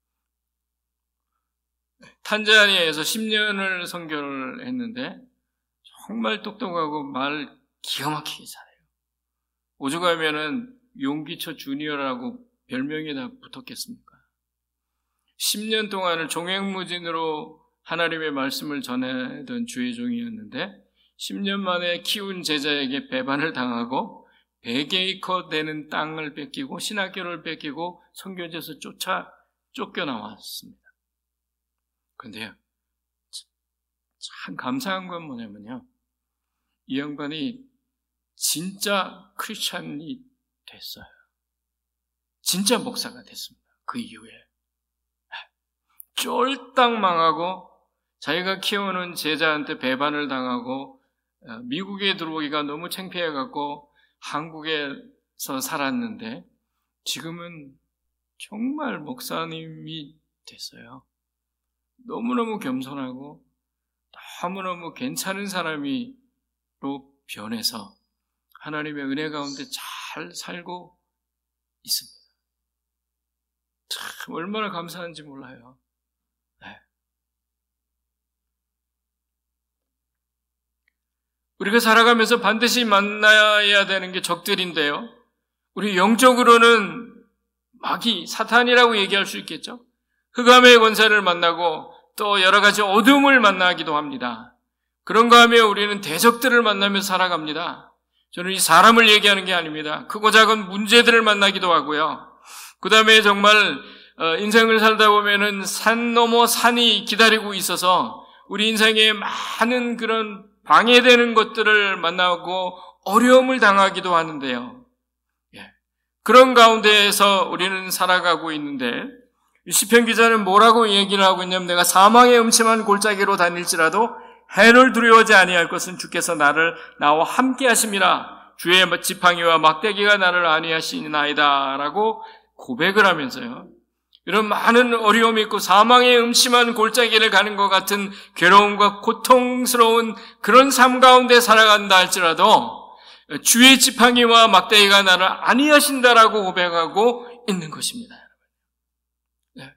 탄자니아에서 십 년을 선교를 했는데 정말 똑똑하고 말 기가 막히게 잘해요. 오죽하면은 용기초 주니어라고 별명이 다 붙었겠습니까? 십 년 동안을 종횡무진으로 하나님의 말씀을 전하던 주의 종이었는데 십 년 만에 키운 제자에게 배반을 당하고 백 에이커 되는 땅을 뺏기고 신학교를 뺏기고 선교지에서 쫓아 쫓겨나왔습니다. 그런데요, 참 감사한 건 뭐냐면요, 이 양반이 진짜 크리스찬이 됐어요. 진짜 목사가 됐습니다. 그 이후에 쫄딱 망하고 자기가 키우는 제자한테 배반을 당하고 미국에 들어오기가 너무 창피해갖고 한국에서 살았는데 지금은 정말 목사님이 됐어요. 너무너무 겸손하고 너무너무 괜찮은 사람이로 변해서 하나님의 은혜 가운데 잘 살고 있습니다. 참 얼마나 감사한지 몰라요. 네. 우리가 살아가면서 반드시 만나야 되는 게 적들인데요, 우리 영적으로는 마귀, 사탄이라고 얘기할 수 있겠죠. 흑암의 권세를 만나고 또 여러 가지 어둠을 만나기도 합니다. 그런가 하면 우리는 대적들을 만나며 살아갑니다. 저는 이 사람을 얘기하는 게 아닙니다. 크고 작은 문제들을 만나기도 하고요. 그 다음에 정말 인생을 살다 보면은 산 넘어 산이 기다리고 있어서 우리 인생에 많은 그런 방해되는 것들을 만나고 어려움을 당하기도 하는데요. 예. 그런 가운데에서 우리는 살아가고 있는데 시편 기자는 뭐라고 얘기를 하고 있냐면, 내가 사망의 음침한 골짜기로 다닐지라도 해를 두려워하지 아니할 것은 주께서 나를 나와 함께 하심이라. 주의 지팡이와 막대기가 나를 안위하시나이다 라고 고백을 하면서요, 이런 많은 어려움이 있고 사망의 음침한 골짜기를 가는 것 같은 괴로움과 고통스러운 그런 삶 가운데 살아간다 할지라도 주의 지팡이와 막대기가 나를 안위하신다라고 고백하고 있는 것입니다. 네.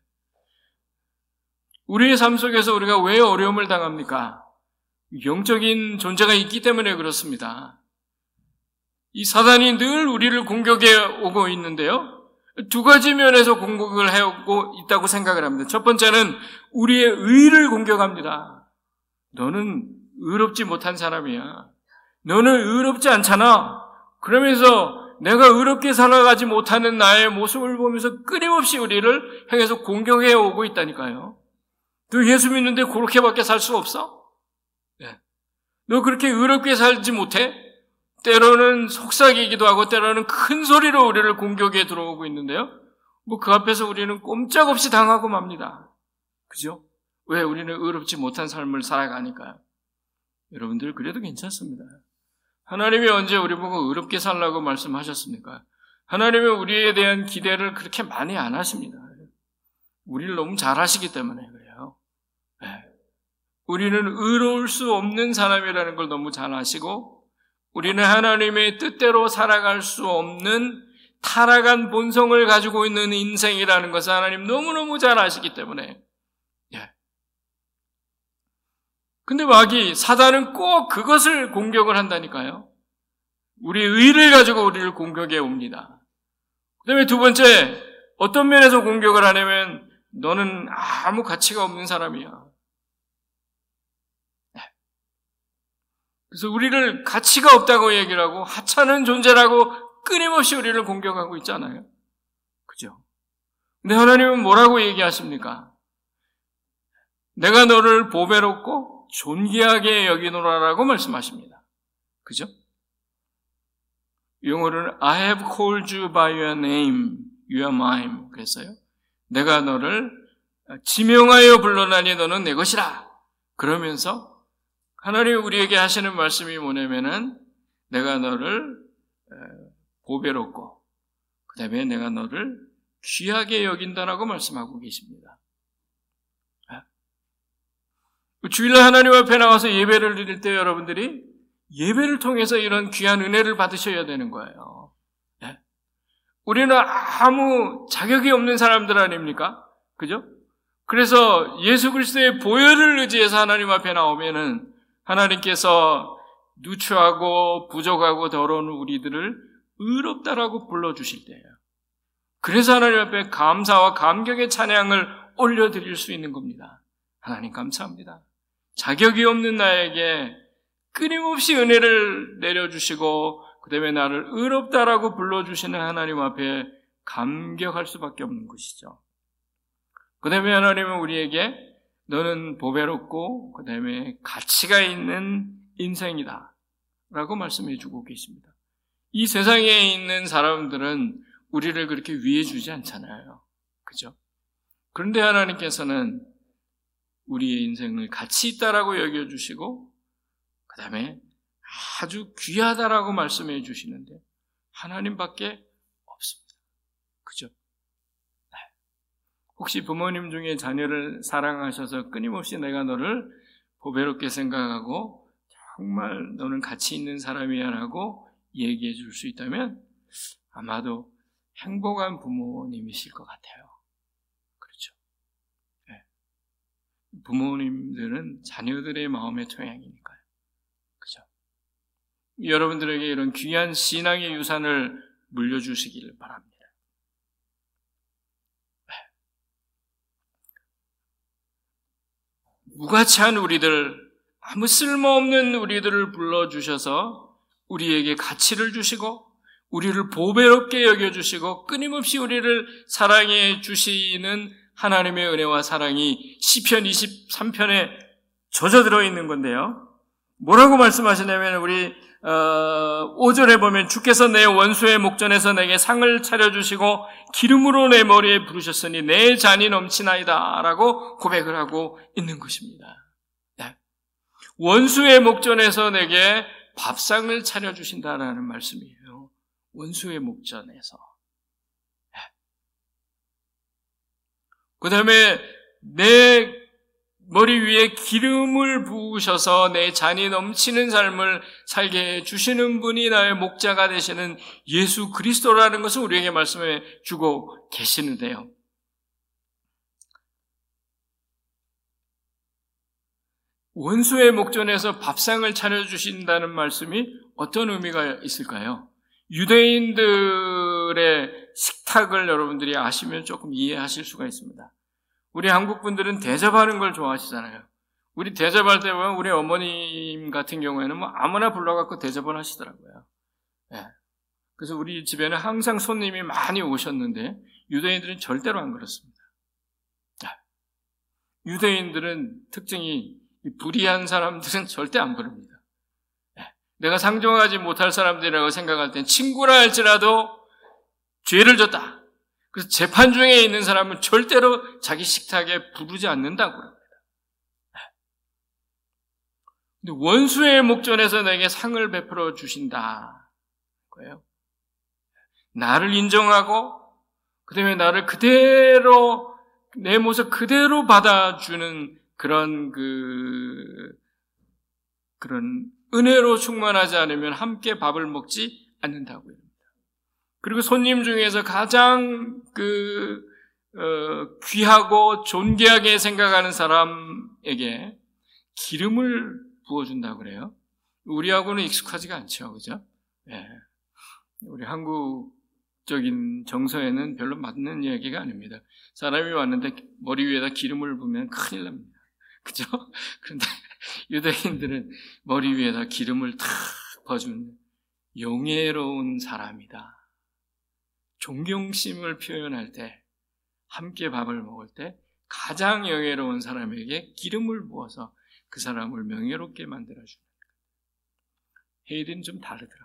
우리의 삶 속에서 우리가 왜 어려움을 당합니까? 영적인 존재가 있기 때문에 그렇습니다. 이 사단이 늘 우리를 공격해 오고 있는데요, 두 가지 면에서 공격을 해오고 있다고 생각을 합니다. 첫 번째는 우리의 의를 공격합니다. 너는 의롭지 못한 사람이야. 너는 의롭지 않잖아. 그러면서 내가 의롭게 살아가지 못하는 나의 모습을 보면서 끊임없이 우리를 향해서 공격해 오고 있다니까요. 너 예수 믿는데 그렇게밖에 살 수 없어? 네. 너 그렇게 의롭게 살지 못해? 때로는 속삭이기도 하고 때로는 큰 소리로 우리를 공격에 들어오고 있는데요, 뭐 그 앞에서 우리는 꼼짝없이 당하고 맙니다. 그죠? 왜? 우리는 의롭지 못한 삶을 살아가니까요. 여러분들 그래도 괜찮습니다. 하나님이 언제 우리 보고 의롭게 살라고 말씀하셨습니까? 하나님은 우리에 대한 기대를 그렇게 많이 안 하십니다. 우리를 너무 잘 아시기 때문에 그래요. 네. 우리는 의로울 수 없는 사람이라는 걸 너무 잘 아시고, 우리는 하나님의 뜻대로 살아갈 수 없는 타락한 본성을 가지고 있는 인생이라는 것을 하나님 너무너무 잘 아시기 때문에. 예. 근데 마귀, 사단은 꼭 그것을 공격을 한다니까요. 우리의 의를 가지고 우리를 공격해 옵니다. 그 다음에 두 번째, 어떤 면에서 공격을 하냐면, 너는 아무 가치가 없는 사람이야. 그래서 우리를 가치가 없다고 얘기를 하고 하찮은 존재라고 끊임없이 우리를 공격하고 있잖아요. 그죠? 근데 하나님은 뭐라고 얘기하십니까? 내가 너를 보배롭고 존귀하게 여기노라라고 말씀하십니다. 그죠? 영어로는 I have called you by your name, you are mine. 그랬어요. 내가 너를 지명하여 불러나니 너는 내 것이라. 그러면서 하나님이 우리에게 하시는 말씀이 뭐냐면은, 내가 너를 보배롭고 그 다음에 내가 너를 귀하게 여긴다라고 말씀하고 계십니다. 주일날 하나님 앞에 나와서 예배를 드릴 때 여러분들이 예배를 통해서 이런 귀한 은혜를 받으셔야 되는 거예요. 우리는 아무 자격이 없는 사람들 아닙니까? 그죠? 그래서 예수 그리스도의 보혈을 의지해서 하나님 앞에 나오면은 하나님께서 누추하고 부족하고 더러운 우리들을 의롭다라고 불러주실 때예요. 그래서 하나님 앞에 감사와 감격의 찬양을 올려드릴 수 있는 겁니다. 하나님 감사합니다. 자격이 없는 나에게 끊임없이 은혜를 내려주시고 그 다음에 나를 의롭다라고 불러주시는 하나님 앞에 감격할 수밖에 없는 것이죠. 그 다음에 하나님은 우리에게 너는 보배롭고 그 다음에 가치가 있는 인생이다 라고 말씀해 주고 계십니다. 이 세상에 있는 사람들은 우리를 그렇게 위해 주지 않잖아요. 그죠? 그런데 하나님께서는 우리의 인생을 가치 있다라고 여겨주시고 그 다음에 아주 귀하다라고 말씀해 주시는데 하나님밖에 없습니다. 그죠? 네. 혹시 부모님 중에 자녀를 사랑하셔서 끊임없이 내가 너를 보배롭게 생각하고 정말 너는 가치 있는 사람이야 라고 얘기해 줄 수 있다면 아마도 행복한 부모님이실 것 같아요. 그렇죠? 네. 부모님들은 자녀들의 마음의 토양이니까요. 그죠? 여러분들에게 이런 귀한 신앙의 유산을 물려주시기를 바랍니다. 네. 무가치한 우리들, 아무 쓸모없는 우리들을 불러주셔서 우리에게 가치를 주시고 우리를 보배롭게 여겨주시고 끊임없이 우리를 사랑해 주시는 하나님의 은혜와 사랑이 시편 이십삼 편에 젖어들어 있는 건데요. 뭐라고 말씀하시냐면 우리 어, 오 절에 보면 주께서 내 원수의 목전에서 내게 상을 차려주시고 기름으로 내 머리에 부르셨으니 내 잔이 넘치나이다 라고 고백을 하고 있는 것입니다. 네. 원수의 목전에서 내게 밥상을 차려주신다라는 말씀이에요. 원수의 목전에서. 그 다음에 내 머리 위에 기름을 부으셔서 내 잔이 넘치는 삶을 살게 해주시는 분이 나의 목자가 되시는 예수 그리스도라는 것을 우리에게 말씀해 주고 계시는데요. 원수의 목전에서 밥상을 차려주신다는 말씀이 어떤 의미가 있을까요? 유대인들의 식탁을 여러분들이 아시면 조금 이해하실 수가 있습니다. 우리 한국 분들은 대접하는 걸 좋아하시잖아요. 우리 대접할 때 보면 우리 어머님 같은 경우에는 뭐 아무나 불러갖고 대접을 하시더라고요. 네. 그래서 우리 집에는 항상 손님이 많이 오셨는데 유대인들은 절대로 안 그렇습니다. 네. 유대인들은 특징이 불의한 사람들은 절대 안 부릅니다. 내가 상종하지 못할 사람들이라고 생각할 땐 친구라 할지라도 죄를 졌다. 그래서 재판 중에 있는 사람은 절대로 자기 식탁에 부르지 않는다고 합니다. 근데 원수의 목전에서 내게 상을 베풀어 주신다. 거예요. 나를 인정하고 그다음에 나를 그대로 내 모습 그대로 받아주는 그런 그 그런 은혜로 충만하지 않으면 함께 밥을 먹지 않는다고 합니다. 그리고 손님 중에서 가장 그 어, 귀하고 존귀하게 생각하는 사람에게 기름을 부어준다고 그래요. 우리하고는 익숙하지가 않죠, 그죠? 예. 우리 한국적인 정서에는 별로 맞는 이야기가 아닙니다. 사람이 왔는데 머리 위에다 기름을 부으면 큰일 납니다. 그죠? 그런데 유대인들은 머리 위에다 기름을 탁 버준 영예로운 사람이다. 존경심을 표현할 때, 함께 밥을 먹을 때 가장 영예로운 사람에게 기름을 부어서 그 사람을 명예롭게 만들어주는 거예요. 헤이디는 좀 다르더라고요.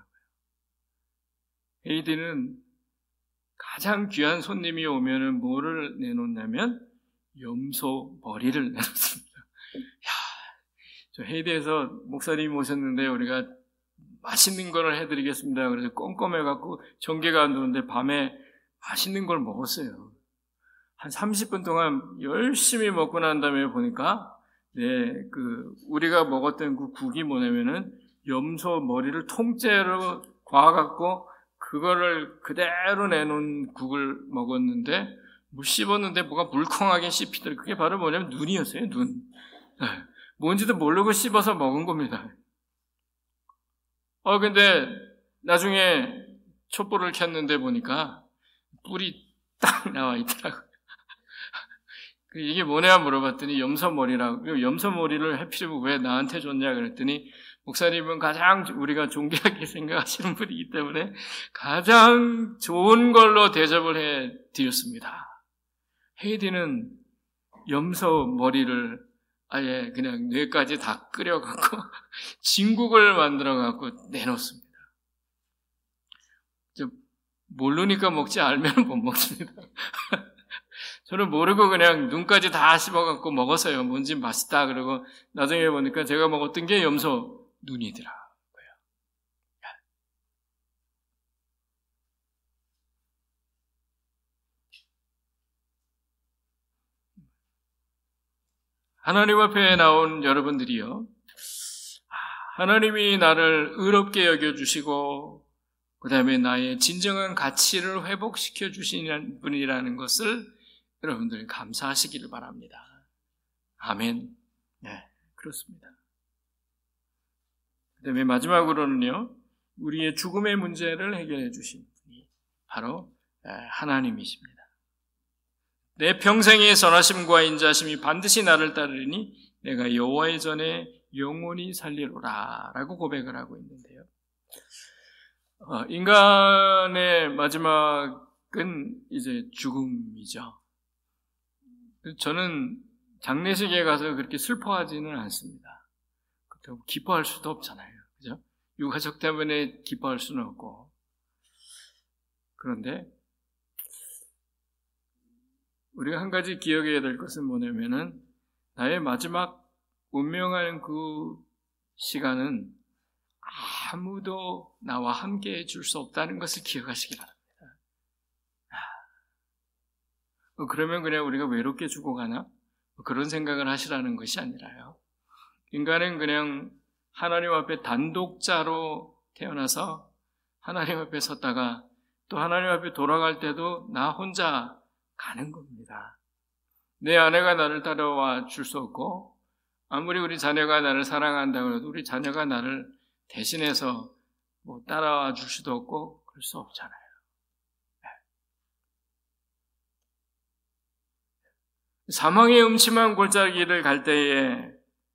헤이디는 가장 귀한 손님이 오면은 뭐를 내놓냐면 염소 머리를 내놓습니다. 야, 저 헤이디에서 목사님이 오셨는데 우리가 맛있는 걸 해드리겠습니다. 그래서 꼼꼼해갖고 전개가 안 되는데 밤에 맛있는 걸 먹었어요. 한 삼십 분 동안 열심히 먹고 난 다음에 보니까 네, 그 우리가 먹었던 그 국이 뭐냐면은 염소 머리를 통째로 과갖고 그거를 그대로 내놓은 국을 먹었는데 물 씹었는데 뭐가 물컹하게 씹히더라고요. 그게 바로 뭐냐면 눈이었어요. 눈. 뭔지도 모르고 씹어서 먹은 겁니다. 어 근데 나중에 촛불을 켰는데 보니까 뿔이 딱 나와 있더라고요. 이게 뭐냐 물어봤더니 염소머리라고. 염소머리를 해필이면 왜 나한테 줬냐 그랬더니 목사님은 가장 우리가 존귀하게 생각하시는 분이기 때문에 가장 좋은 걸로 대접을 해 드렸습니다. 헤이디는 염소머리를 아예 그냥 뇌까지 다 끓여갖고 진국을 만들어갖고 내놓습니다. 모르니까 먹지 알면 못 먹습니다. 저는 모르고 그냥 눈까지 다 씹어갖고 먹었어요. 뭔지 맛있다. 그러고 나중에 보니까 제가 먹었던 게 염소 눈이더라고요. 하나님 앞에 나온 여러분들이요. 하나님이 나를 의롭게 여겨주시고 그 다음에 나의 진정한 가치를 회복시켜 주시는 분이라는 것을 여러분들 감사하시기를 바랍니다. 아멘. 네, 그렇습니다. 그 다음에 마지막으로는요, 우리의 죽음의 문제를 해결해 주신 분이 바로 하나님이십니다. 내 평생의 선하심과 인자심이 반드시 나를 따르리니 내가 여호와의 전에 영원히 살리로라 라고 고백을 하고 있는데요. 어, 인간의 마지막은 이제 죽음이죠. 저는 장례식에 가서 그렇게 슬퍼하지는 않습니다. 기뻐할 수도 없잖아요. 그죠? 유가족 때문에 기뻐할 수는 없고. 그런데 우리가 한 가지 기억해야 될 것은 뭐냐면은 나의 마지막 운명하는 그 시간은 아무도 나와 함께 해줄 수 없다는 것을 기억하시기 바랍니다. 그러면 그냥 우리가 외롭게 죽어가나? 그런 생각을 하시라는 것이 아니라요. 인간은 그냥 하나님 앞에 단독자로 태어나서 하나님 앞에 섰다가 또 하나님 앞에 돌아갈 때도 나 혼자 가는 겁니다. 내 아내가 나를 따라와 줄 수 없고 아무리 우리 자녀가 나를 사랑한다고 해도 우리 자녀가 나를 대신해서 뭐 따라와 줄 수도 없고 그럴 수 없잖아요. 사망의 음침한 골짜기를 갈 때에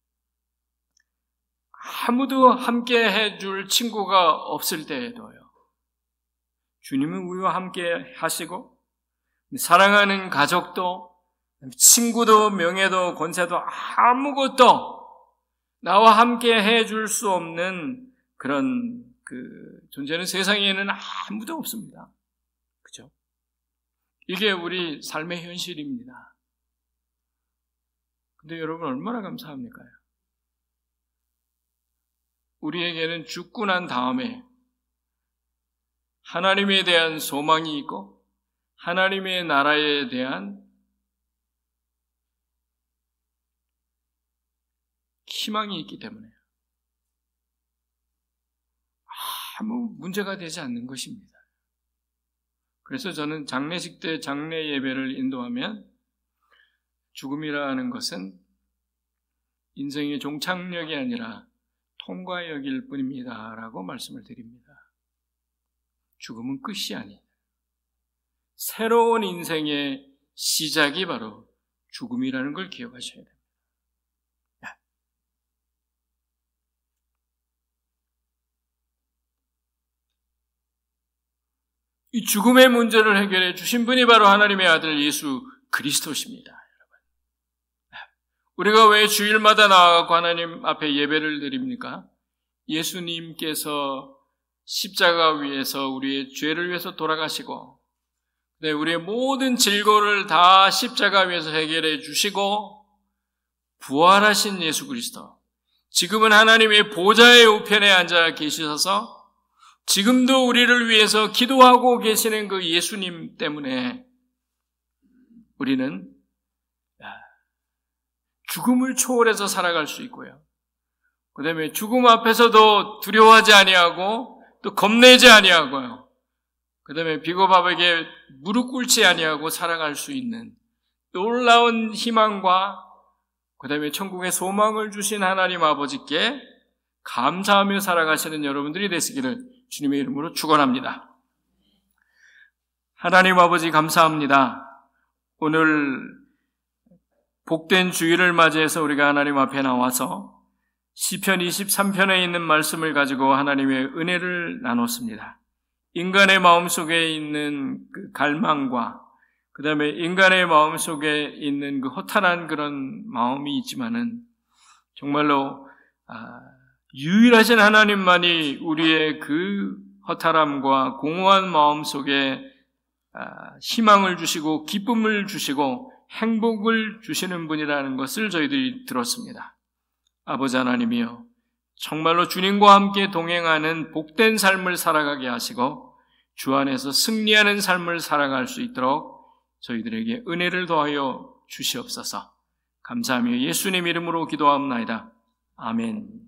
아무도 함께 해줄 친구가 없을 때에도요. 주님은 우리와 함께 하시고 사랑하는 가족도 친구도 명예도 권세도 아무것도 나와 함께 해줄 수 없는 그런 그 존재는 세상에는 아무도 없습니다. 그죠? 이게 우리 삶의 현실입니다. 근데 여러분 얼마나 감사합니까? 우리에게는 죽고 난 다음에 하나님에 대한 소망이 있고 하나님의 나라에 대한 희망이 있기 때문에 아무 문제가 되지 않는 것입니다. 그래서 저는 장례식 때 장례 예배를 인도하면 죽음이라는 것은 인생의 종착역이 아니라 통과역일 뿐입니다 라고 말씀을 드립니다. 죽음은 끝이 아니다. 새로운 인생의 시작이 바로 죽음이라는 걸 기억하셔야 됩니다. 이 죽음의 문제를 해결해 주신 분이 바로 하나님의 아들 예수 그리스도십니다. 우리가 왜 주일마다 나와서 하나님 앞에 예배를 드립니까? 예수님께서 십자가 위에서 우리의 죄를 위해서 돌아가시고 네, 우리의 모든 질고를 다 십자가 위에서 해결해 주시고 부활하신 예수 그리스도, 지금은 하나님의 보좌의 우편에 앉아 계시셔서 지금도 우리를 위해서 기도하고 계시는 그 예수님 때문에 우리는 죽음을 초월해서 살아갈 수 있고요. 그 다음에 죽음 앞에서도 두려워하지 아니하고 또 겁내지 아니하고요. 그 다음에 비겁함에게 무릎 꿇지 아니하고 살아갈 수 있는 놀라운 희망과 그 다음에 천국의 소망을 주신 하나님 아버지께 감사하며 살아가시는 여러분들이 되시기를 주님의 이름으로 축원합니다. 하나님 아버지 감사합니다. 오늘 복된 주일을 맞이해서 우리가 하나님 앞에 나와서 시편 이십삼 편에 있는 말씀을 가지고 하나님의 은혜를 나눴습니다. 인간의 마음속에 있는 그 갈망과 그 다음에 인간의 마음속에 있는 그 허탈한 그런 마음이 있지만은 정말로 아, 유일하신 하나님만이 우리의 그 허탈함과 공허한 마음속에 아, 희망을 주시고 기쁨을 주시고 행복을 주시는 분이라는 것을 저희들이 들었습니다. 아버지 하나님이여, 정말로 주님과 함께 동행하는 복된 삶을 살아가게 하시고 주 안에서 승리하는 삶을 살아갈 수 있도록 저희들에게 은혜를 더하여 주시옵소서. 감사하며 예수님 이름으로 기도하옵나이다. 아멘.